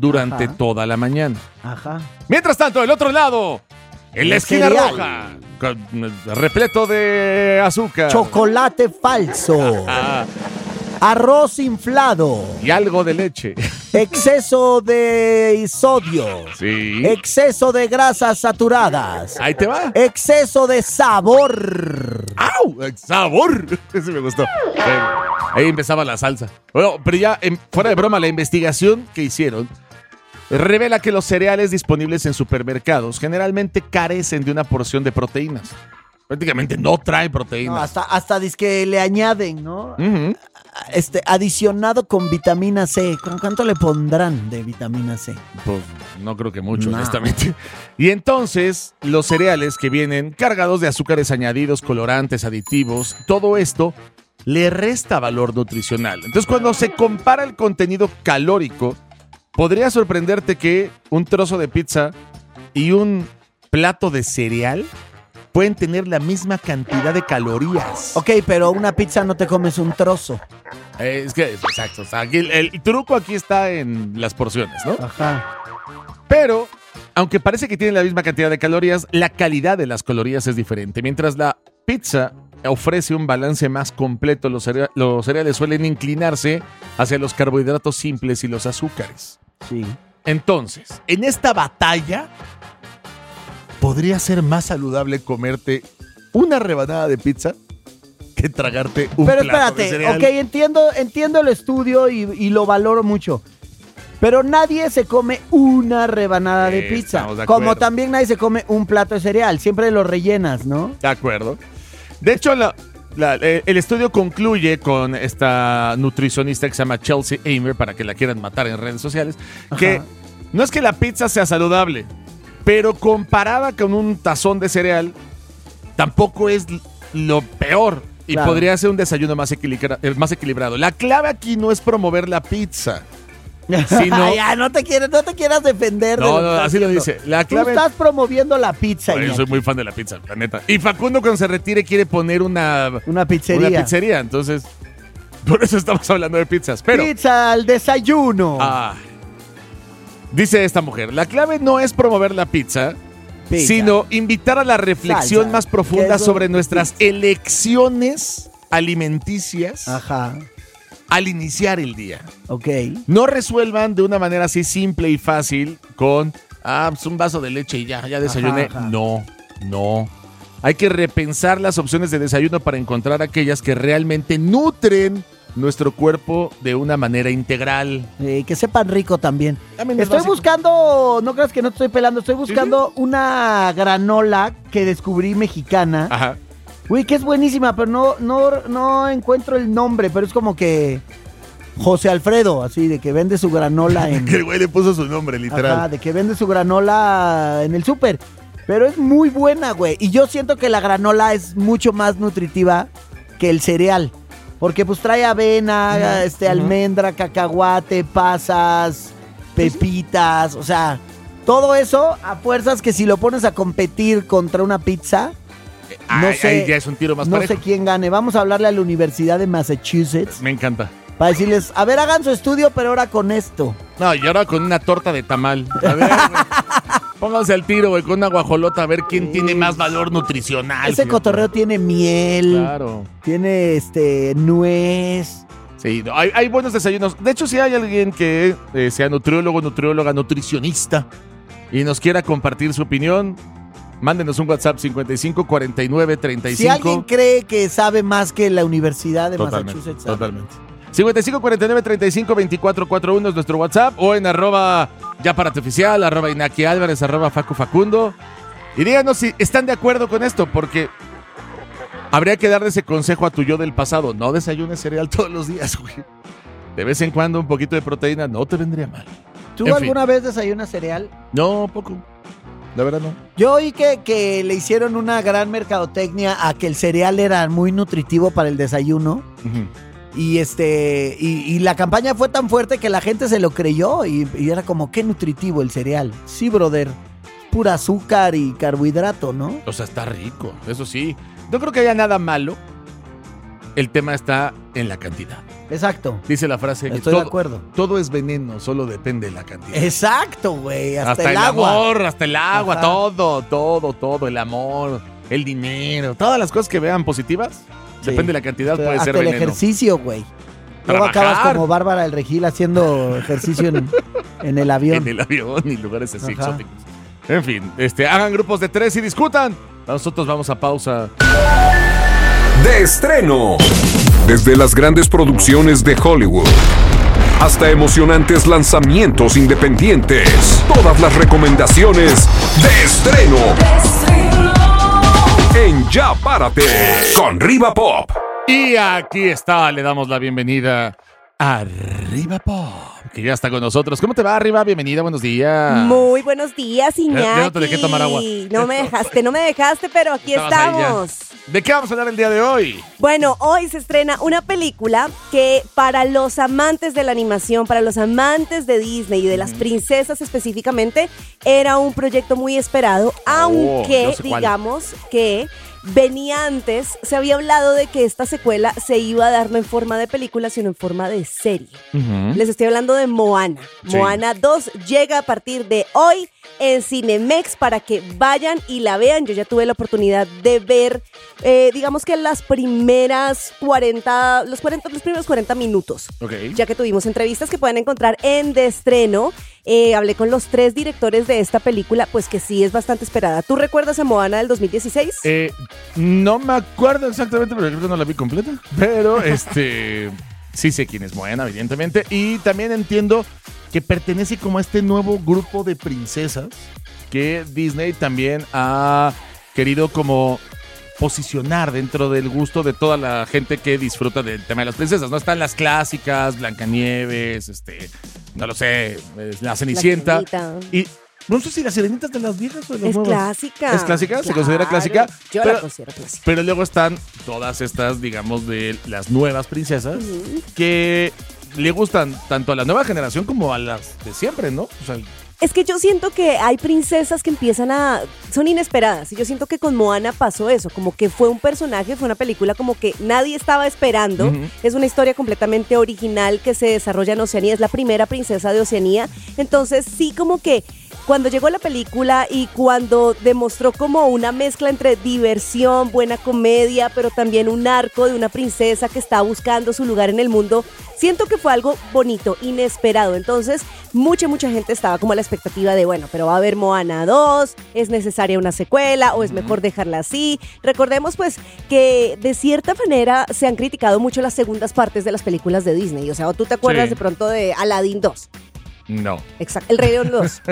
durante Ajá. toda la mañana. Ajá. Mientras tanto, del otro lado, en la El esquina cereal. roja, con- repleto de azúcar. Chocolate falso. Ah, Arroz inflado. y algo de leche. Exceso de sodio. Sí. Exceso de grasas saturadas. Ahí te va. Exceso de sabor. ¡Au! ¡Sabor! Ese me gustó. Eh, Ahí empezaba la salsa. Bueno, pero ya, en- fuera de broma, la investigación que hicieron revela que los cereales disponibles en supermercados generalmente carecen de una porción de proteínas. Prácticamente no trae No, proteínas. hasta, hasta que le añaden, ¿no? Ujú. Este, adicionado con vitamina C. ¿Con cuánto le pondrán de vitamina C? Pues no creo que mucho, No. honestamente. Y entonces, los cereales que vienen cargados de azúcares añadidos, colorantes, aditivos, todo esto le resta valor nutricional. Entonces, cuando se compara el contenido calórico, podría sorprenderte que un trozo de pizza y un plato de cereal pueden tener la misma cantidad de calorías. Ok, pero una pizza no te comes un trozo. Eh, es que, exacto. O sea, aquí el, el truco aquí está en las porciones, ¿no? Ajá. Pero, aunque parece que tienen la misma cantidad de calorías, la calidad de las calorías es diferente. Mientras la pizza ofrece un balance más completo, los, cere- los cereales suelen inclinarse hacia los carbohidratos simples y los azúcares. Sí. Entonces, en esta batalla, podría ser más saludable comerte una rebanada de pizza que tragarte un Pero plato de espérate, cereal. ok, entiendo, entiendo el estudio y, y lo valoro mucho. Pero nadie se come una rebanada de Eh, pizza. estamos de Como acuerdo. también nadie se come un plato de cereal. Siempre lo rellenas, ¿no? De acuerdo. De hecho, la- la- eh, el estudio concluye con esta nutricionista que se llama Chelsea Amer, para que la quieran matar en redes sociales, que Ajá. no es que la pizza sea saludable, pero comparada con un tazón de cereal, tampoco es l- lo peor y Claro. podría ser un desayuno más, equilibra- eh, más equilibrado. La clave aquí no es promover la pizza. Si no- ya, no te quieras, no te quieras defender de No, lo que no, estás así lo haciendo. dice. La Tú clave- estás promoviendo la pizza, Bueno, yo soy Iñaki. muy fan de la pizza, la neta. Y Facundo cuando se retire quiere poner una, Una pizzería. una pizzería, entonces por eso estamos hablando de pizzas. Pero Pizza al desayuno. ah, dice esta mujer, la clave no es promover la pizza, Pizza. sino invitar a la reflexión Salsa. más profunda Queso. sobre nuestras elecciones alimenticias Ajá. al iniciar el día. Ok. No resuelvan de una manera así simple y fácil con, ah, pues un vaso de leche y ya, ya desayuné. Ajá, ajá. No, no. Hay que repensar las opciones de desayuno para encontrar aquellas que realmente nutren nuestro cuerpo de una manera integral. Eh, que sepan rico también. También es Estoy básico. buscando, no creas que no te estoy pelando, estoy buscando una granola que descubrí mexicana. Ajá. Uy, que es buenísima, pero no, no, no encuentro el nombre, pero es como que José Alfredo, así, de que vende su granola en... Que el güey le puso su nombre, literal. Ajá, de que vende su granola en el súper. Pero es muy buena, güey. Y yo siento que la granola es mucho más nutritiva que el cereal. Porque pues trae avena, Ujú, este, ujú. almendra, cacahuate, pasas, pepitas. O sea, todo eso a fuerzas que si lo pones a competir contra una pizza, no Ahí- sé, ahí ya es un tiro más no parejo. sé quién gane. Vamos a hablarle a la Universidad de Massachusetts Me encanta. para decirles, a ver, hagan su estudio, pero ahora con esto. No, y ahora con una torta de tamal. A ver, güey. Pónganse al tiro, güey, con una guajolota a ver quién Sí. tiene más valor nutricional. Ese fíjate. cotorreo tiene miel. Claro. Tiene este nuez. Sí, no, hay, hay buenos desayunos. De hecho, si hay alguien que eh, sea nutriólogo, nutrióloga, nutricionista y nos quiera compartir su opinión, mándenos un WhatsApp cincuenta y cinco cuarenta y nueve treinta y Si cinco. alguien cree que sabe más que la Universidad de Totalmente, Massachusetts. totalmente. cincuenta y cinco cuarenta y nueve treinta y cinco veinticuatro cuarenta y uno es nuestro WhatsApp o en arroba ya parate oficial, arroba Inaki Álvarez, arroba Facu Facundo. Y díganos si están de acuerdo con esto, porque habría que darle ese consejo a tu yo del pasado. No desayunes cereal todos los días, güey. De vez en cuando un poquito de proteína no te vendría mal. ¿Tú En fin. alguna vez desayunas cereal? No, poco. La verdad no. Yo oí que, que le hicieron una gran mercadotecnia a que el cereal era muy nutritivo para el desayuno. Ujú. Y este y, y la campaña fue tan fuerte que la gente se lo creyó y, y era como, qué nutritivo el cereal. Sí, brother. Pura azúcar y carbohidrato, ¿no? O sea, está rico, eso sí. No creo que haya nada malo. El tema está en la cantidad. Exacto. Dice la frase que Estoy todo, de acuerdo. todo es veneno, solo depende de la cantidad. Exacto, güey. Hasta, Hasta el, el agua. amor, hasta el agua, Ajá. todo, todo, todo, el amor, el dinero, todas las cosas que vean positivas, Sí. depende de la cantidad, O sea, puede hasta ser el veneno. ejercicio, güey. Luego Trabajar. acabas como Bárbara del Regil haciendo ejercicio en, en el avión. En el avión y lugares así Ajá. exóticos. En fin, este, hagan grupos de tres y discutan. Nosotros vamos a pausa. De estreno. Desde las grandes producciones de Hollywood hasta emocionantes lanzamientos independientes. Todas las recomendaciones de estreno. En Ya Párate con Riva Pop. Y aquí está, le damos la bienvenida a Arriba Pop, que ya está con nosotros. ¿Cómo te va, Arriba? Bienvenida, buenos días. Muy buenos días, Iñaki. Ya no te dejé tomar agua. No me dejaste, no me dejaste, pero aquí Estabas ahí ya. estamos. ¿De qué vamos a hablar el día de hoy? Bueno, hoy se estrena una película que para los amantes de la animación, para los amantes de Disney y de las princesas específicamente, era un proyecto muy esperado, aunque yo sé cuál. digamos que venía antes, se había hablado de que esta secuela se iba a dar no en forma de película, sino en forma de serie. Les estoy hablando de Moana. Sí. Moana dos llega a partir de hoy en Cinemex para que vayan y la vean. Yo ya tuve la oportunidad de ver, eh, digamos que las primeras cuarenta, los cuarenta, los primeros cuarenta minutos. Ok. Ya que tuvimos entrevistas que pueden encontrar en De Estreno. Eh, hablé con los tres directores de esta película, pues que sí es bastante esperada. ¿Tú recuerdas a Moana del dos mil dieciséis? Eh, no me acuerdo exactamente, porque creo que no la vi completa. Pero este sí sé quién es Moana, evidentemente. Y también entiendo que pertenece como a este nuevo grupo de princesas que Disney también ha querido como posicionar dentro del gusto de toda la gente que disfruta del tema de las princesas. No están las clásicas, Blancanieves, este, no lo sé, la Cenicienta. La Sirenita. Y no sé si la Sirenita es de las viejas o de las Es nuevas. clásica. ¿Es clásica? ¿Se Claro. considera clásica? Yo Pero- la considero clásica. Pero luego están todas estas, digamos, de las nuevas princesas que le gustan tanto a la nueva generación como a las de siempre, ¿no? O sea, Es que yo siento que hay princesas que empiezan a... son inesperadas. Y yo siento que con Moana pasó eso. Como que fue un personaje, fue una película como que nadie estaba esperando. Ujú. Es una historia completamente original que se desarrolla en Oceanía. Es la primera princesa de Oceanía. Entonces sí como que cuando llegó la película y cuando demostró como una mezcla entre diversión, buena comedia, pero también un arco de una princesa que está buscando su lugar en el mundo, siento que fue algo bonito, inesperado. Entonces, mucha, mucha gente estaba como a la expectativa de, bueno, pero va a haber Moana dos, es necesaria una secuela o es mejor dejarla así. Recordemos pues que de cierta manera se han criticado mucho las segundas partes de las películas de Disney. O sea, ¿o tú te acuerdas Sí. de pronto de Aladdin dos? no. Exacto, El Rey León dos.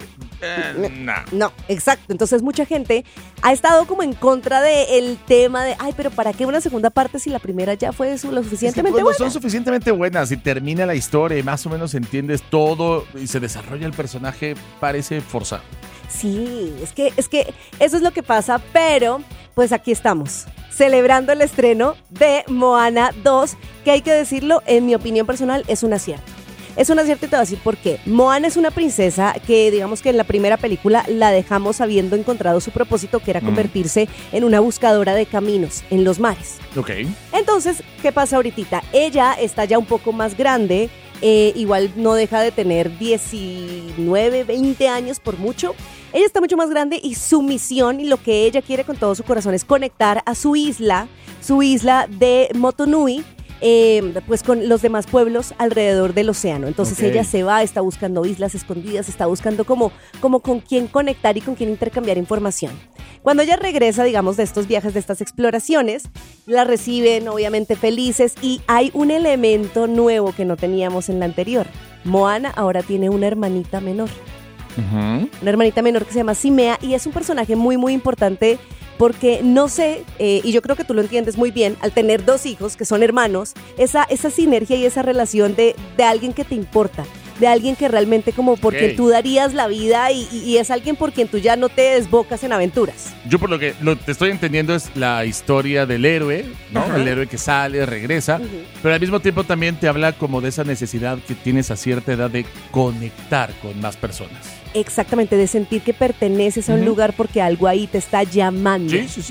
Eh, no. No, exacto. Entonces mucha gente ha estado como en contra del tema de, ay, pero ¿para qué una segunda parte si la primera ya fue su- lo Es que suficientemente cuando buena? son suficientemente buenas y termina la historia y más o menos entiendes todo y se desarrolla el personaje, parece forzado. Sí, es que, es que eso es lo que pasa, pero pues aquí estamos, celebrando el estreno de Moana dos, que hay que decirlo, en mi opinión personal, es un acierto. Es un acierto y te voy a decir por qué. Moana es una princesa que digamos que en la primera película la dejamos habiendo encontrado su propósito, que era Mm. convertirse en una buscadora de caminos en los mares. Ok. Entonces, ¿qué pasa ahorita? Ella está ya un poco más grande, eh, igual no deja de tener diecinueve, veinte años por mucho. Ella está mucho más grande y su misión y lo que ella quiere con todo su corazón es conectar a su isla, su isla de Motunui, eh, pues con los demás pueblos alrededor del océano. Entonces Ok. ella se va, está buscando islas escondidas, está buscando como, como con quién conectar y con quién intercambiar información. Cuando ella regresa, digamos, de estos viajes, de estas exploraciones, la reciben obviamente felices y hay un elemento nuevo que no teníamos en la anterior. Moana ahora tiene una hermanita menor. Ujú. Una hermanita menor que se llama Simea y es un personaje muy, muy importante porque no sé, eh, y yo creo que tú lo entiendes muy bien, al tener dos hijos que son hermanos, esa, esa sinergia y esa relación de, de alguien que te importa, de alguien que realmente como por Ok. quien tú darías la vida y, y- y es alguien por quien tú ya no te desbocas en aventuras. Yo por lo que lo te estoy entendiendo es la historia del héroe, ¿no? Ajá. El héroe que sale, regresa, Ujú. pero al mismo tiempo también te habla como de esa necesidad que tienes a cierta edad de conectar con más personas. Exactamente, de sentir que perteneces a un Ujú. lugar porque algo ahí te está llamando. Sí, sí, sí.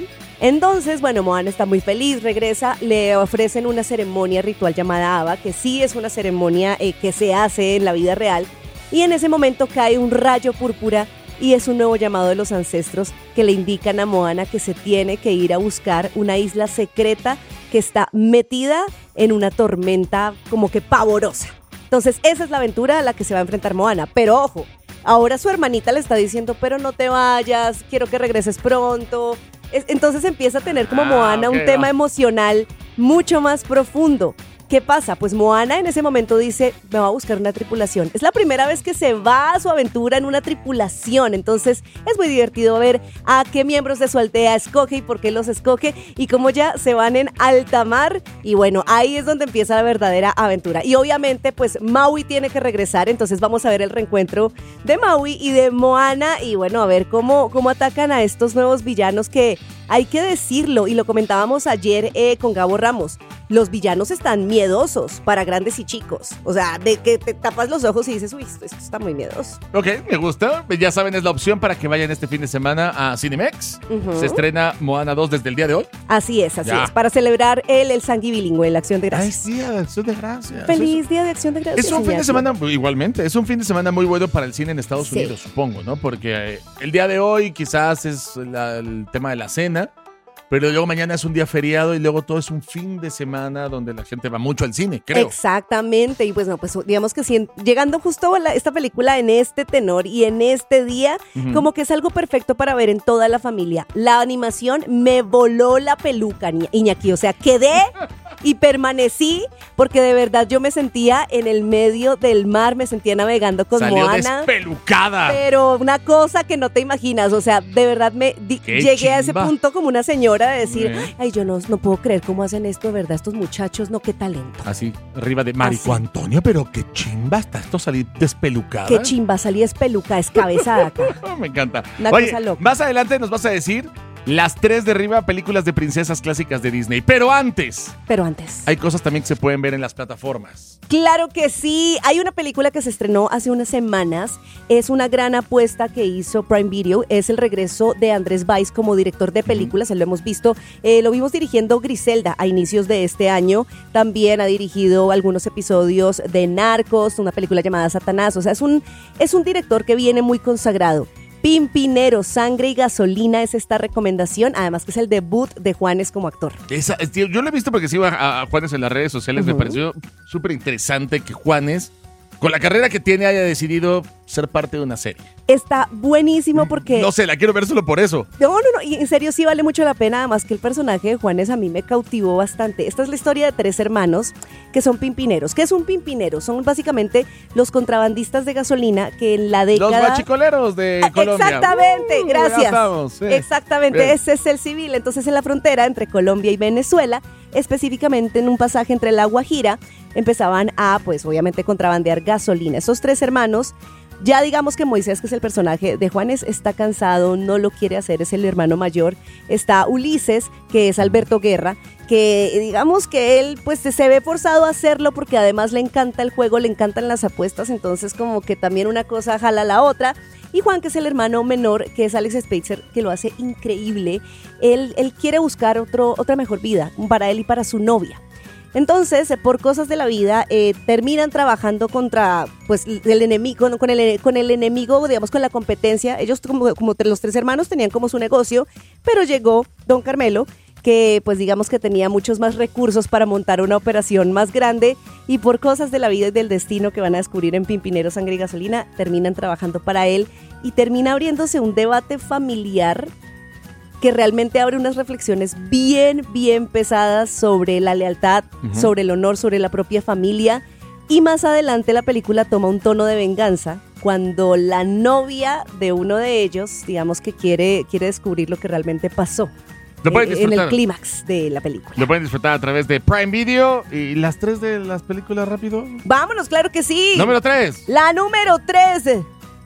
Entonces, bueno, Moana está muy feliz, regresa, le ofrecen una ceremonia ritual llamada Ava, que sí es una ceremonia eh, que se hace en la vida real, y en ese momento cae un rayo púrpura y es un nuevo llamado de los ancestros que le indican a Moana que se tiene que ir a buscar una isla secreta que está metida en una tormenta como que pavorosa. Entonces, esa es la aventura a la que se va a enfrentar Moana, pero ojo, ahora su hermanita le está diciendo, pero no te vayas, quiero que regreses pronto. Entonces empieza a tener como Ah, Moana ok, un tema va. emocional mucho más profundo. ¿Qué pasa? Pues Moana en ese momento dice, me va a buscar una tripulación. Es la primera vez que se va a su aventura en una tripulación. Entonces es muy divertido ver a qué miembros de su aldea escoge y por qué los escoge y cómo ya se van en alta mar. Y bueno, ahí es donde empieza la verdadera aventura. Y obviamente pues Maui tiene que regresar. Entonces vamos a ver el reencuentro de Maui y de Moana. Y bueno, a ver cómo, cómo atacan a estos nuevos villanos que hay que decirlo. Y lo comentábamos ayer eh, con Gabo Ramos. Los villanos están miedosos para grandes y chicos. O sea, de que te tapas los ojos y dices, uy, esto, esto está muy miedoso. Ok, me gusta. Ya saben, es la opción para que vayan este fin de semana a Cinemex. Ujú. Se estrena Moana dos desde el día de hoy. Así es, así Ya. es. Para celebrar el, el Sangui Bilingüe, la Acción de Gracias. Día de Acción de Gracias. Feliz Día de Acción de Gracias. Es un fin de Iñaki. semana, igualmente, es un fin de semana muy bueno para el cine en Estados Sí. Unidos, supongo, ¿no? Porque eh, el día de hoy quizás es la- el tema de la cena, pero luego mañana es un día feriado y luego todo es un fin de semana donde la gente va mucho al cine, creo. Exactamente, y pues no, pues digamos que si, llegando justo a la- esta película en este tenor y en este día, Ujú. como que es algo perfecto para ver en toda la familia. La animación me voló la peluca, Ni- Iñaki, o sea, quedé y permanecí porque de verdad yo me sentía en el medio del mar, me sentía navegando con Salió Moana. despelucada. Pero una cosa que no te imaginas, o sea, de verdad me di- ¡Qué llegué a ese chimba! punto como una señora de decir, ¿Eh? ay, yo no, no puedo creer cómo hacen esto, de verdad, estos muchachos, no, qué talento. Así, arriba de Marico Así. Antonio, pero qué chimba está esto salir despelucada. Qué chimba, salí espeluca, escabezada acá. Oh, me encanta. Una Oye, cosa loca. más adelante nos vas a decir las tres de arriba películas de princesas clásicas de Disney. Pero antes, Pero antes. hay cosas también que se pueden ver en las plataformas. Claro que sí. Hay una película que se estrenó hace unas semanas. Es una gran apuesta que hizo Prime Video. Es el regreso de Andrés Valls como director de películas. Lo hemos visto, eh, lo vimos dirigiendo Griselda a inicios de este año. También ha dirigido algunos episodios de Narcos, una película llamada Satanás. O sea, es un, es un director que viene muy consagrado. Pimpinero, Sangre y Gasolina es esta recomendación, además que es el debut de Juanes como actor. Esa, es- tío, yo lo he visto porque sigo a, a Juanes en las redes sociales. Me Ujú. pareció súper interesante que Juanes, con la carrera que tiene, haya decidido ser parte de una serie. Está buenísimo porque... No sé, la quiero ver solo por eso. No, no, no, y en serio sí vale mucho la pena, además que el personaje de Juanes a mí me cautivó bastante. Esta es la historia de tres hermanos que son pimpineros. ¿Qué es un pimpinero? Son básicamente los contrabandistas de gasolina que en la Los década... guachicoleros de Ah, Colombia. Exactamente, Uh, gracias. ya estamos, sí. Exactamente, Bien. ese es el civil. Entonces en la frontera entre Colombia y Venezuela, específicamente en un pasaje entre La Guajira, empezaban a, pues obviamente, contrabandear gasolina. Esos tres hermanos, ya digamos que Moisés, que es el personaje de Juanes, está cansado, no lo quiere hacer, es el hermano mayor. Está Ulises, que es Alberto Guerra, que digamos que él pues se ve forzado a hacerlo porque además le encanta el juego, le encantan las apuestas, entonces como que también una cosa jala a la otra. Y Juan, que es el hermano menor, que es Alex Spitzer, que lo hace increíble. Él, él quiere buscar otro, otra mejor vida para él y para su novia. Entonces, eh, por cosas de la vida, eh, terminan trabajando contra, pues, el enemigo, con, con el, con el enemigo, digamos, con la competencia. Ellos, como, como los tres hermanos, tenían como su negocio, pero llegó Don Carmelo, que, pues, digamos que tenía muchos más recursos para montar una operación más grande, y por cosas de la vida y del destino que van a descubrir en Pimpinero, Sangre y Gasolina, terminan trabajando para él, y termina abriéndose un debate familiar que realmente abre unas reflexiones bien, bien pesadas sobre la lealtad, Ujú. sobre el honor, sobre la propia familia. Y más adelante la película toma un tono de venganza cuando la novia de uno de ellos, digamos que quiere, quiere descubrir lo que realmente pasó Lo pueden eh, en disfrutar. el clímax de la película. Lo pueden disfrutar a través de Prime Video. ¿Y las tres de las películas rápido? Vámonos, claro que sí. Número tres. La número tres.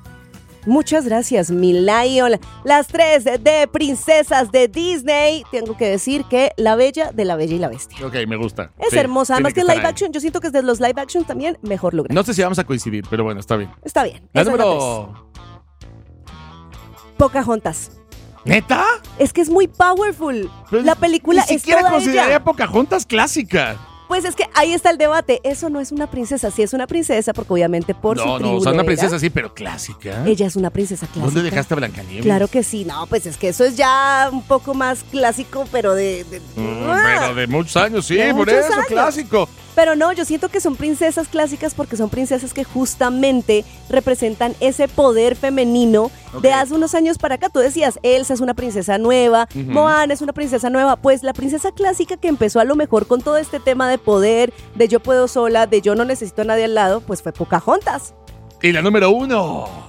Muchas gracias, mi Lion. Las tres de princesas de Disney. Tengo que decir que La Bella de La Bella y la Bestia. Ok, me gusta. Es Sí, hermosa, tiene además que es estar live ahí. action. Yo siento que es de los live action también mejor logrado. No sé si vamos a coincidir, pero bueno, está bien. Está bien. La esa es número... tres. Pocahontas. ¿Neta? Es que es muy powerful. Pero la película ni es siquiera toda consideraría ella. Pocahontas clásica. Pues es que ahí está el debate. Eso no es una princesa. Sí es una princesa porque obviamente por no, su No, tribu no, o sea, una le era. princesa sí, pero clásica. Ella es una princesa clásica. ¿Dónde dejaste a Blancanieves? Claro que sí. No, pues es que eso es ya un poco más clásico, pero de... de- Mm, ¡Ah! pero de muchos años, sí, De por muchos eso, años. clásico. Pero no, yo siento que son princesas clásicas porque son princesas que justamente representan ese poder femenino Ok. de hace unos años para acá. Tú decías, Elsa es una princesa nueva, Ujú. Moana es una princesa nueva. Pues la princesa clásica que empezó a lo mejor con todo este tema de poder, de yo puedo sola, de yo no necesito a nadie al lado, pues fue Pocahontas. Y la número uno.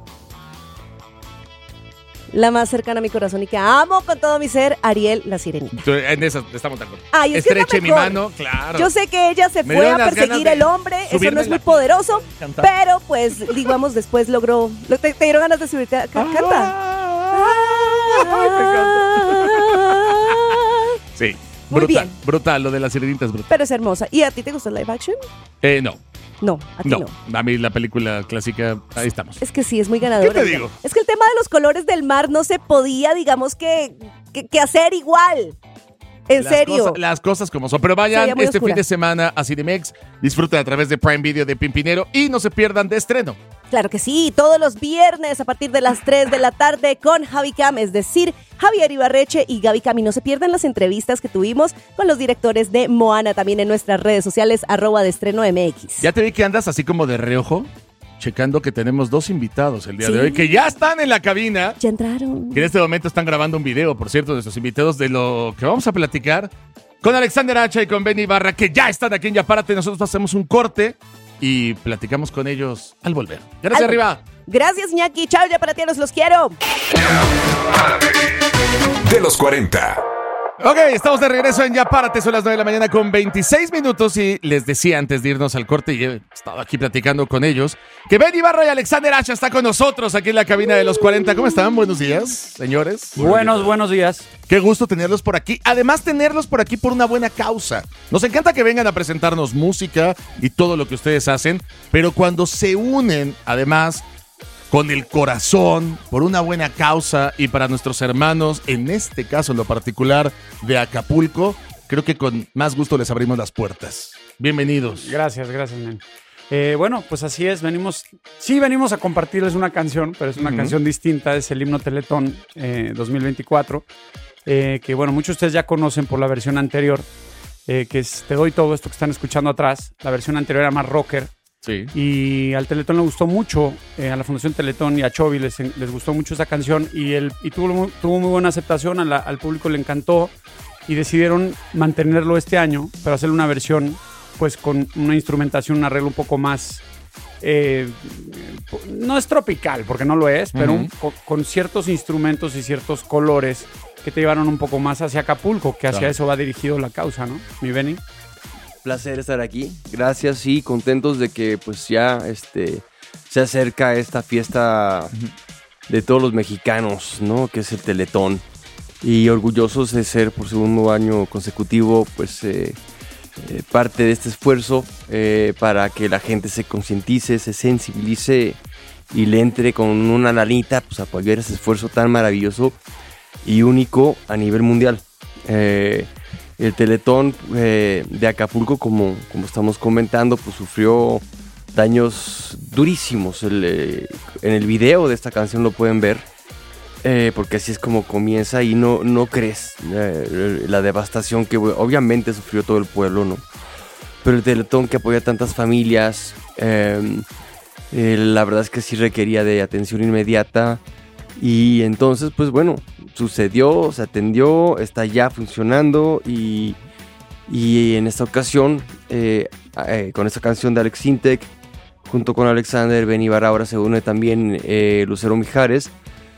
La más cercana a mi corazón y que amo con todo mi ser, Ariel, la sirenita. Tú- En esa estamos de acuerdo. Ay, es que es la Estreche mi mejor. mano, claro. Yo sé que ella se Me fue dieron a las perseguir ganas de el hombre, eso subirme no es en muy la- poderoso, cantar. pero pues, digamos, después logró... ¿Te, te dieron ganas de subirte a ca- canta? Sí, Muy brutal, bien. brutal, lo de la sirenita es brutal. Pero es hermosa. ¿Y a ti te gustó el live action? Eh, no, No, a ti no. no, a mí la película clásica, ahí estamos. Es que sí, es muy ganadora. ¿Qué te digo? Es que el tema de los colores del mar no se podía, digamos, que, que, que hacer igual. En Las serio. cosas- las cosas como son. Pero vayan Sería muy este oscura. fin de semana a Cinemex, disfruten a través de Prime Video de Pimpinero y no se pierdan de estreno. Claro que sí, todos los viernes a partir de las tres de la tarde con Javi Cam, es decir, Javier Ibarreche y Gaby Cam. Y no se pierdan las entrevistas que tuvimos con los directores de Moana, también en nuestras redes sociales, arroba de estreno M X. Ya te vi que andas así como de reojo, checando que tenemos dos invitados el día Sí. de hoy, que ya están en la cabina. Ya entraron. Que en este momento están grabando un video, por cierto, de nuestros invitados de lo que vamos a platicar con Alexander Hacha y con Benny Ibarra, que ya están aquí en Ya Párate. Nosotros hacemos un corte y platicamos con ellos al volver. Gracias, Al- arriba. Gracias, Ñaki. Chao, ya para ti, los quiero. De los cuarenta. Ok, estamos de regreso en Ya Párate, son las nueve de la mañana con veintiséis minutos y les decía antes de irnos al corte, y he estado aquí platicando con ellos, que Benny Ibarra y Alexander Hacha están con nosotros aquí en la cabina de los cuarenta. ¿Cómo están? Buenos días, señores. Buenos, buenos días. Qué gusto tenerlos por aquí. Además, tenerlos por aquí por una buena causa. Nos encanta que vengan a presentarnos música y todo lo que ustedes hacen, pero cuando se unen, además, con el corazón, por una buena causa y para nuestros hermanos, en este caso en lo particular de Acapulco, creo que con más gusto les abrimos las puertas. Bienvenidos. Gracias, gracias, men. Eh, bueno, pues así es, venimos, sí venimos a compartirles una canción, pero es una Ujú. canción distinta, es el himno Teletón eh, dos mil veinticuatro, eh, que bueno, muchos de ustedes ya conocen por la versión anterior, eh, que es Te doy todo esto que están escuchando atrás. La versión anterior era más rocker. Sí. Y al Teletón le gustó mucho, eh, a la Fundación Teletón y a Chovy les, les gustó mucho esa canción y, el, y tuvo, muy, tuvo muy buena aceptación, a la- al público le encantó y decidieron mantenerlo este año, pero hacerle una versión pues con una instrumentación, un arreglo un poco más, eh, no es tropical porque no lo es, pero Ujú. un- con, con ciertos instrumentos y ciertos colores que te llevaron un poco más hacia Acapulco, que hacia Claro. eso va dirigido la causa, ¿no? Mi Benny. Placer estar aquí. Gracias y contentos de que pues ya este se acerca esta fiesta de todos los mexicanos, ¿no? Que es el Teletón. Y orgullosos de ser por segundo año consecutivo pues eh, eh, parte de este esfuerzo eh, para que la gente se concientice, se sensibilice y le entre con una lanita pues a apoyar ese esfuerzo tan maravilloso y único a nivel mundial. Eh, El Teletón eh, de Acapulco, como, como estamos comentando, pues sufrió daños durísimos. El, eh, en el video de esta canción lo pueden ver, eh, porque así es como comienza y no, no crees eh, la devastación que obviamente sufrió todo el pueblo, ¿no? Pero el Teletón que apoya a tantas familias, eh, eh, la verdad es que sí requería de atención inmediata. Y entonces, pues bueno, sucedió, se atendió, está ya funcionando y, y en esta ocasión, eh, eh, con esta canción de Alex Sintek, junto con Alexander, Benny Ibarra, ahora se une también eh, Lucero Mijares.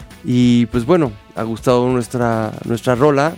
Y pues bueno, ha gustado nuestra, nuestra rola,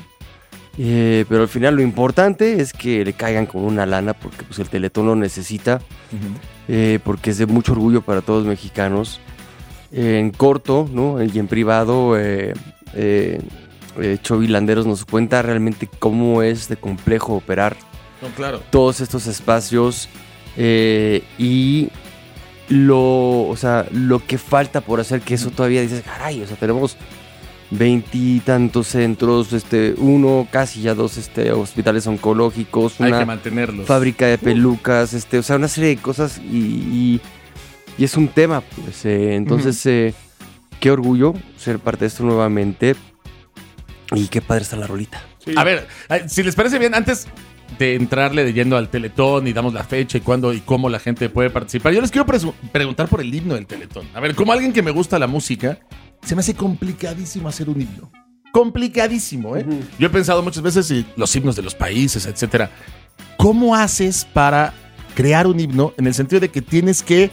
eh, pero al final lo importante es que le caigan con una lana porque pues el Teletón lo necesita, eh, porque es de mucho orgullo para todos los mexicanos. En corto, ¿no? Y en privado, eh, eh, eh, Chovy Landeros nos cuenta realmente cómo es de complejo operar No, claro. todos estos espacios eh, y lo, o sea, lo que falta por hacer, que eso todavía dices, caray, o sea, tenemos veintitantos centros, este, uno, casi ya dos este, hospitales oncológicos, Hay una que mantenerlos. fábrica de pelucas, este, o sea, una serie de cosas y, y, y es un tema, pues, eh, entonces, uh-huh. eh, qué orgullo ser parte de esto nuevamente y qué padre está la rolita. Sí. A ver, si les parece bien, antes de entrarle de yendo al Teletón y damos la fecha y cuándo y cómo la gente puede participar, yo les quiero presu- preguntar por el himno del Teletón. A ver, como alguien que me gusta la música, se me hace complicadísimo hacer un himno. Complicadísimo, ¿eh? Uh-huh. Yo he pensado muchas veces en los himnos de los países, etcétera. ¿Cómo haces para crear un himno en el sentido de que tienes que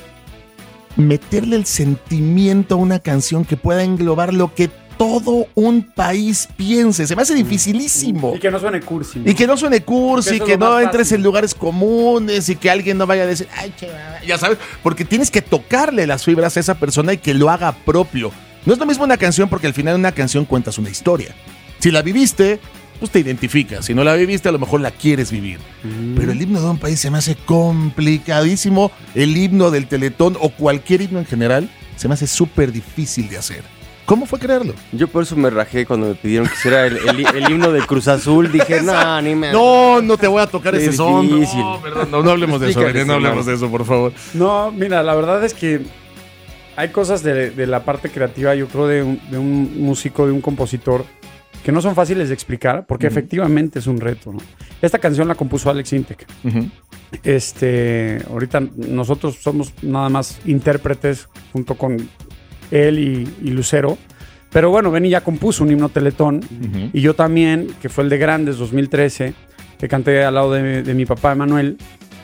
meterle el sentimiento a una canción que pueda englobar lo que todo un país piense? Se me hace dificilísimo. Y que no suene cursi, ¿no? Y que no suene cursi, que no entres fácil. en lugares comunes y que alguien no vaya a decir, ay, che, ya sabes, porque tienes que tocarle las fibras a esa persona y que lo haga propio. No es lo mismo una canción porque al final de una canción cuentas una historia. Si la viviste, pues te identificas. Si no la viviste, a lo mejor la quieres vivir. Mm. Pero el himno de un país se me hace complicadísimo. El himno del Teletón o cualquier himno en general se me hace súper difícil de hacer. ¿Cómo fue crearlo? Yo por eso me rajé cuando me pidieron que hiciera el, el, el himno de Cruz Azul. Dije, no, ni me... No, no te voy a tocar ese son. Difícil. No, perdón, no, no hablemos de eso, no hablemos de eso, por favor. No, mira, la verdad es que hay cosas de, de la parte creativa, yo creo, de un, de un músico, de un compositor, que no son fáciles de explicar, porque uh-huh. efectivamente es un reto, ¿no? Esta canción la compuso Alex Intec. Uh-huh. Este, ahorita nosotros somos nada más intérpretes junto con él y, y Lucero. Pero bueno, Benny ya compuso un himno Teletón. Uh-huh. Y yo también, que fue el de Grandes dos mil trece, que canté al lado de, de mi papá Emanuel.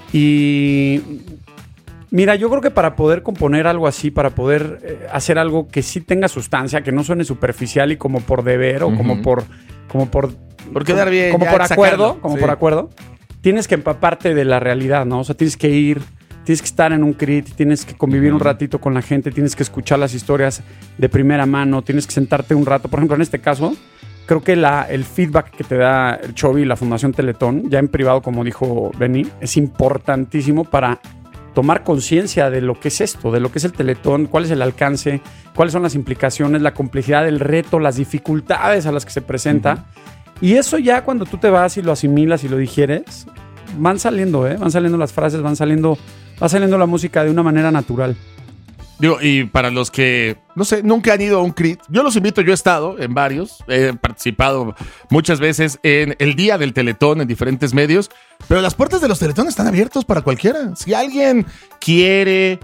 Y mira, yo creo que para poder componer algo así, para poder eh, hacer algo que sí tenga sustancia, que no suene superficial y como por deber o uh-huh. como por... Como por, por quedar bien. Como ya, por sacarlo. acuerdo, como sí. por acuerdo. Tienes que empaparte de la realidad, ¿no? O sea, tienes que ir... Tienes que estar en un crit, tienes que convivir uh-huh. un ratito con la gente, tienes que escuchar las historias de primera mano, tienes que sentarte un rato. Por ejemplo, en este caso, creo que la, el feedback que te da el Chovy y la Fundación Teletón, ya en privado, como dijo Benny, es importantísimo para tomar conciencia de lo que es esto, de lo que es el Teletón, cuál es el alcance, cuáles son las implicaciones, la complejidad del reto, las dificultades a las que se presenta. Uh-huh. Y eso ya cuando tú te vas y lo asimilas y lo digieres, van saliendo, ¿eh? Van saliendo las frases, van saliendo... Va saliendo la música de una manera natural. Digo, y para los que, no sé, nunca han ido a un crit, yo los invito, yo he estado en varios, he participado muchas veces en el día del Teletón en diferentes medios, pero las puertas de los Teletón están abiertas para cualquiera. Si alguien quiere,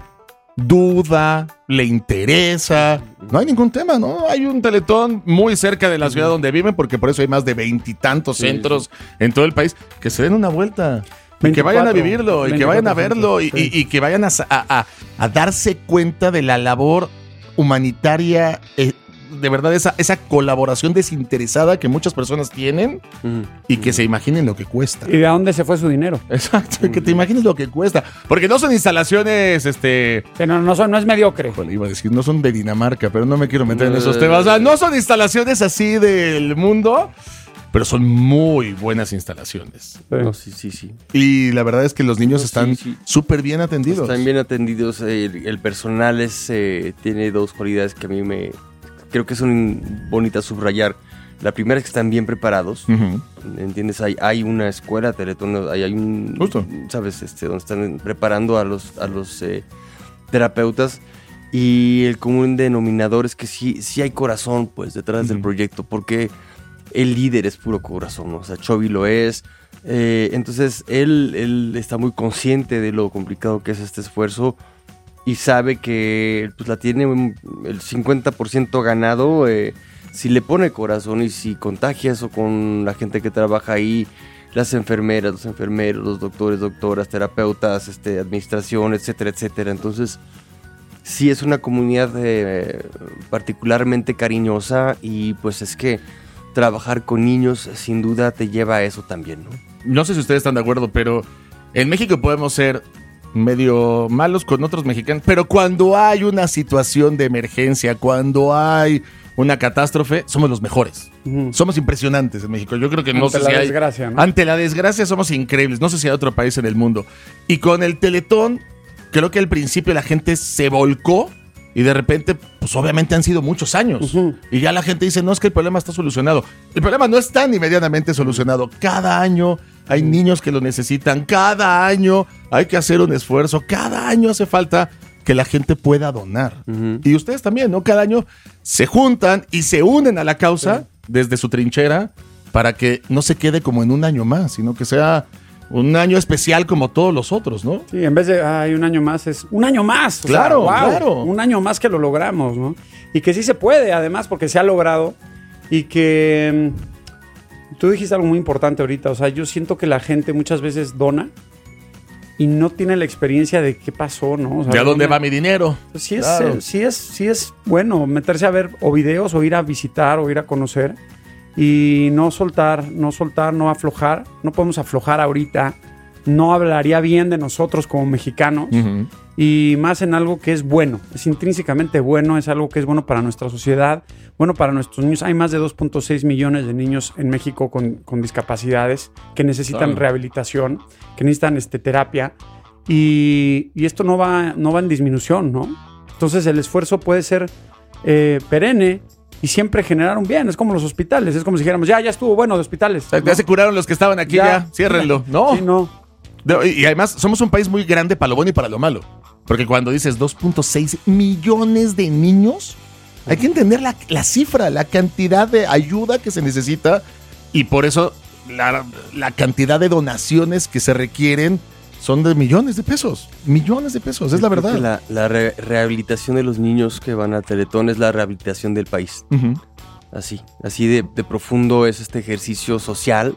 duda, le interesa, no hay ningún tema, ¿no? Hay un Teletón muy cerca de la ciudad donde viven, porque por eso hay más de veintitantos sí, centros sí. en todo el país, que se den una vuelta. Y que vayan a vivirlo, y que vayan a verlo, y, y, y que vayan a, a, a darse cuenta de la labor humanitaria, eh, de verdad, esa, esa colaboración desinteresada que muchas personas tienen, uh-huh. y que se imaginen lo que cuesta. ¿Y de dónde se fue su dinero? Exacto, uh-huh. que te imagines lo que cuesta. Porque no son instalaciones, este... Sí, no, no, son, no es mediocre. Joder, iba a decir, no son de Dinamarca, pero no me quiero meter uh-huh. en esos temas. O sea, no son instalaciones así del mundo... Pero son muy buenas instalaciones. No, sí, sí, sí. Y la verdad es que los niños no, están súper sí, sí. bien atendidos. Están bien atendidos. El, el personal es, eh, tiene dos cualidades que a mí me... Creo que son bonitas subrayar. La primera es que están bien preparados. Uh-huh. ¿Entiendes? Hay, hay una escuela Teletón, hay, hay un... Justo. ¿Sabes? Este, donde están preparando a los, a los eh, terapeutas. Y el común denominador es que sí, sí hay corazón, pues, detrás uh-huh. del proyecto. Porque... el líder es puro corazón, ¿no? O sea, Chovy lo es. Eh, entonces, él, él está muy consciente de lo complicado que es este esfuerzo y sabe que pues, la tiene un, el cincuenta por ciento ganado eh, si le pone corazón y si contagia eso con la gente que trabaja ahí, las enfermeras, los enfermeros, los doctores, doctoras, terapeutas, este, administración, etcétera, etcétera. Entonces, sí es una comunidad eh, particularmente cariñosa y pues es que trabajar con niños sin duda te lleva a eso también, ¿no? No sé si ustedes están de acuerdo, pero en México podemos ser medio malos con otros mexicanos, pero cuando hay una situación de emergencia, cuando hay una catástrofe, somos los mejores. Uh-huh. Somos impresionantes en México. Yo creo que no ante sé la si hay... desgracia, ¿no? Ante la desgracia somos increíbles. No sé si hay otro país en el mundo. Y con el Teletón, creo que al principio la gente se volcó y de repente, pues obviamente han sido muchos años. Uh-huh. Y ya la gente dice, no, es que el problema está solucionado. El problema no está ni medianamente solucionado. Cada año hay niños que lo necesitan. Cada año hay que hacer un esfuerzo. Cada año hace falta que la gente pueda donar. Uh-huh. Y ustedes también, ¿no? Cada año se juntan y se unen a la causa, sí, desde su trinchera, para que no se quede como en un año más, sino que sea un año especial como todos los otros, ¿no? Sí, en vez de, ay, un año más, es un año más. O claro, sea, wow, claro. Un año más que lo logramos, ¿no? Y que sí se puede, además, porque se ha logrado. Y que mm, tú dijiste algo muy importante ahorita. O sea, yo siento que la gente muchas veces dona y no tiene la experiencia de qué pasó, ¿no? O sea, ¿de a dónde dónde va mi dinero? Pues sí, es, claro. eh, sí, es, sí es bueno meterse a ver o videos o ir a visitar o ir a conocer. Y no soltar, no soltar, no aflojar. No podemos aflojar ahorita. No hablaría bien de nosotros como mexicanos. Uh-huh. Y más en algo que es bueno. Es intrínsecamente bueno. Es algo que es bueno para nuestra sociedad. Bueno para nuestros niños. Hay más de dos punto seis millones de niños en México con, con discapacidades que necesitan claro. rehabilitación, que necesitan este, terapia. Y, y esto no va, no va en disminución, ¿no? Entonces el esfuerzo puede ser eh, perenne. Y siempre generar un bien, es como los hospitales, es como si dijéramos, ya, ya estuvo bueno de hospitales. ¿no? Ya se curaron los que estaban aquí, ya, ya ciérrenlo. No. Sí, no. Y además, somos un país muy grande para lo bueno y para lo malo. Porque cuando dices dos punto seis millones de niños, hay que entender la, la cifra, la cantidad de ayuda que se necesita y por eso la, la cantidad de donaciones que se requieren son de millones de pesos, millones de pesos, es la verdad. La, la re- rehabilitación de los niños que van a Teletón es la rehabilitación del país. Uh-huh. Así, así de, de profundo es este ejercicio social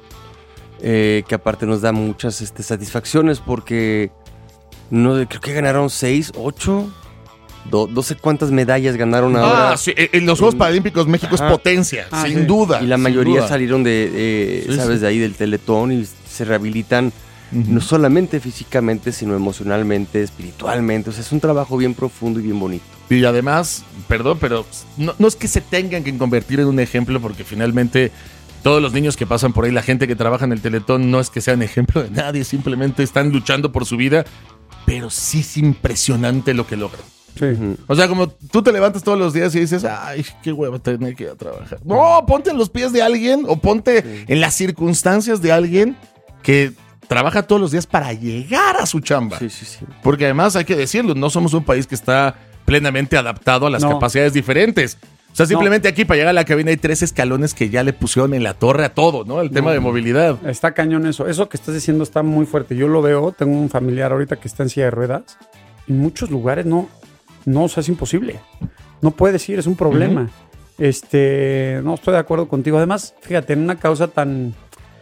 eh, que aparte nos da muchas este, satisfacciones porque no, creo que ganaron seis, ocho, do, no sé cuántas medallas ganaron ahora. Ah, sí, en los Juegos Paralímpicos México Ajá. es potencia, ah, sin sí. duda. Y la mayoría duda. salieron de, eh, sí, sabes, sí. de ahí del Teletón y se rehabilitan. Uh-huh. No solamente físicamente, sino emocionalmente, espiritualmente. O sea, es un trabajo bien profundo y bien bonito. Y además, perdón, pero no, no es que se tengan que convertir en un ejemplo, porque finalmente todos los niños que pasan por ahí, la gente que trabaja en el Teletón, no es que sean ejemplo de nadie, simplemente están luchando por su vida, pero sí es impresionante lo que logran. Sí. Uh-huh. O sea, como tú te levantas todos los días y dices, ay, qué hueva tener que ir a trabajar. No, ponte en los pies de alguien o ponte sí. en las circunstancias de alguien que trabaja todos los días para llegar a su chamba. Sí, sí, sí. Porque además hay que decirlo, no somos un país que está plenamente adaptado a las no. capacidades diferentes. O sea, simplemente no. aquí para llegar a la cabina hay tres escalones que ya le pusieron en la torre a todo, ¿no? El no. tema de movilidad. Está cañón eso. Eso que estás diciendo está muy fuerte. Yo lo veo, tengo un familiar ahorita que está en silla de ruedas. En muchos lugares no, no, o sea, es imposible. No puedes ir, es un problema. Uh-huh. Este, no estoy de acuerdo contigo. Además, fíjate, en una causa tan...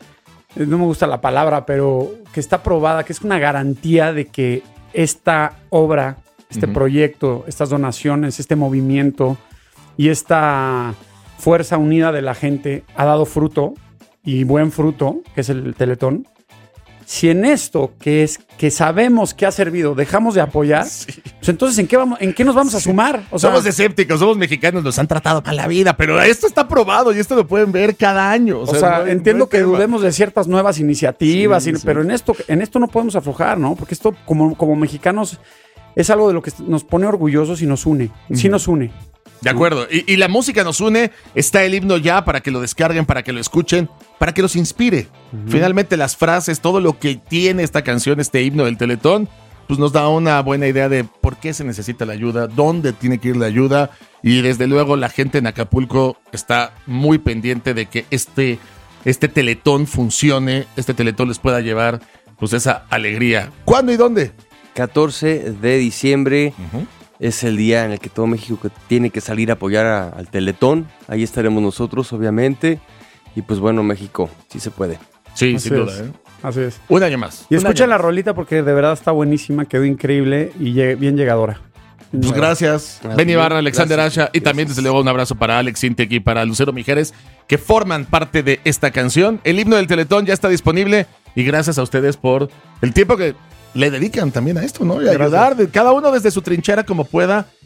no me gusta la palabra, pero que está probada, que es una garantía de que esta obra, este uh-huh. proyecto, estas donaciones, este movimiento y esta fuerza unida de la gente ha dado fruto y buen fruto, que es el Teletón. Si en esto que es que sabemos que ha servido dejamos de apoyar, sí. pues entonces ¿en qué vamos, en qué nos vamos a sumar? O sea, somos escépticos, somos mexicanos, nos han tratado mal la vida, pero esto está probado y esto lo pueden ver cada año. O sea, o sea no, entiendo no que tema. dudemos de ciertas nuevas iniciativas, sí, y, sí. pero en esto, en esto no podemos aflojar, ¿no? Porque esto como, como mexicanos es algo de lo que nos pone orgullosos y nos une, uh-huh. sí nos une. De acuerdo, y, y la música nos une, está el himno ya para que lo descarguen, para que lo escuchen, para que los inspire. Uh-huh. Finalmente las frases, todo lo que tiene esta canción, este himno del Teletón, pues nos da una buena idea de por qué se necesita la ayuda, dónde tiene que ir la ayuda, y desde luego la gente en Acapulco está muy pendiente de que este, este Teletón funcione, este Teletón les pueda llevar pues esa alegría. ¿Cuándo y dónde? catorce de diciembre. Uh-huh. Es el día en el que todo México tiene que salir a apoyar a, al Teletón. Ahí estaremos nosotros, obviamente. Y pues bueno, México, sí se puede. Sí, Así sin es. duda. ¿eh? Así es. Un año más. Y escuchen la rolita porque de verdad está buenísima, quedó increíble y lleg- bien llegadora. Pues gracias, gracias. Benny Barra, Alexander gracias. Asha. Y gracias. También desde luego un abrazo para Alex Intec y para Lucero Mijares, que forman parte de esta canción. El himno del Teletón ya está disponible. Y gracias a ustedes por el tiempo que le dedican también a esto, ¿no? Y a ayudar de cada uno desde su trinchera como pueda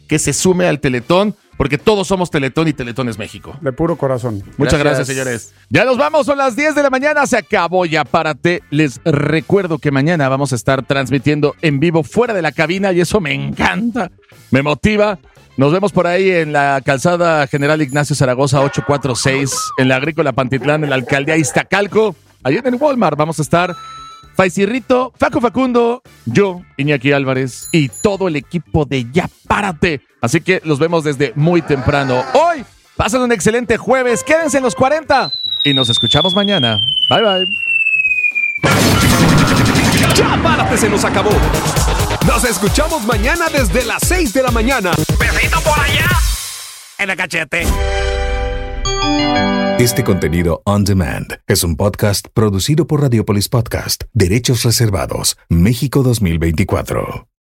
que se sume al Teletón, porque todos somos Teletón y Teletón es México. De puro corazón. Muchas gracias. Gracias. señores. Ya nos vamos, son las diez de la mañana, se acabó, ya párate. Les recuerdo que mañana vamos a estar transmitiendo en vivo fuera de la cabina y eso me encanta, me motiva. Nos vemos por ahí en la calzada General Ignacio Zaragoza ocho cuatro seis, en la Agrícola Pantitlán, en la Alcaldía Iztacalco. Allí en el Walmart vamos a estar Faisirrito, Faco Facundo, yo, Iñaki Álvarez y todo el equipo de Ya Párate. Así que los vemos desde muy temprano. Hoy, pasen un excelente jueves, quédense en los cuarenta y nos escuchamos mañana. Bye, bye. Ya Párate se nos acabó. Nos escuchamos mañana desde las seis de la mañana. ¡Besito por allá! En el cachete. Este contenido on demand es un podcast producido por Radiopolis Podcast, Derechos Reservados, México dos mil veinticuatro.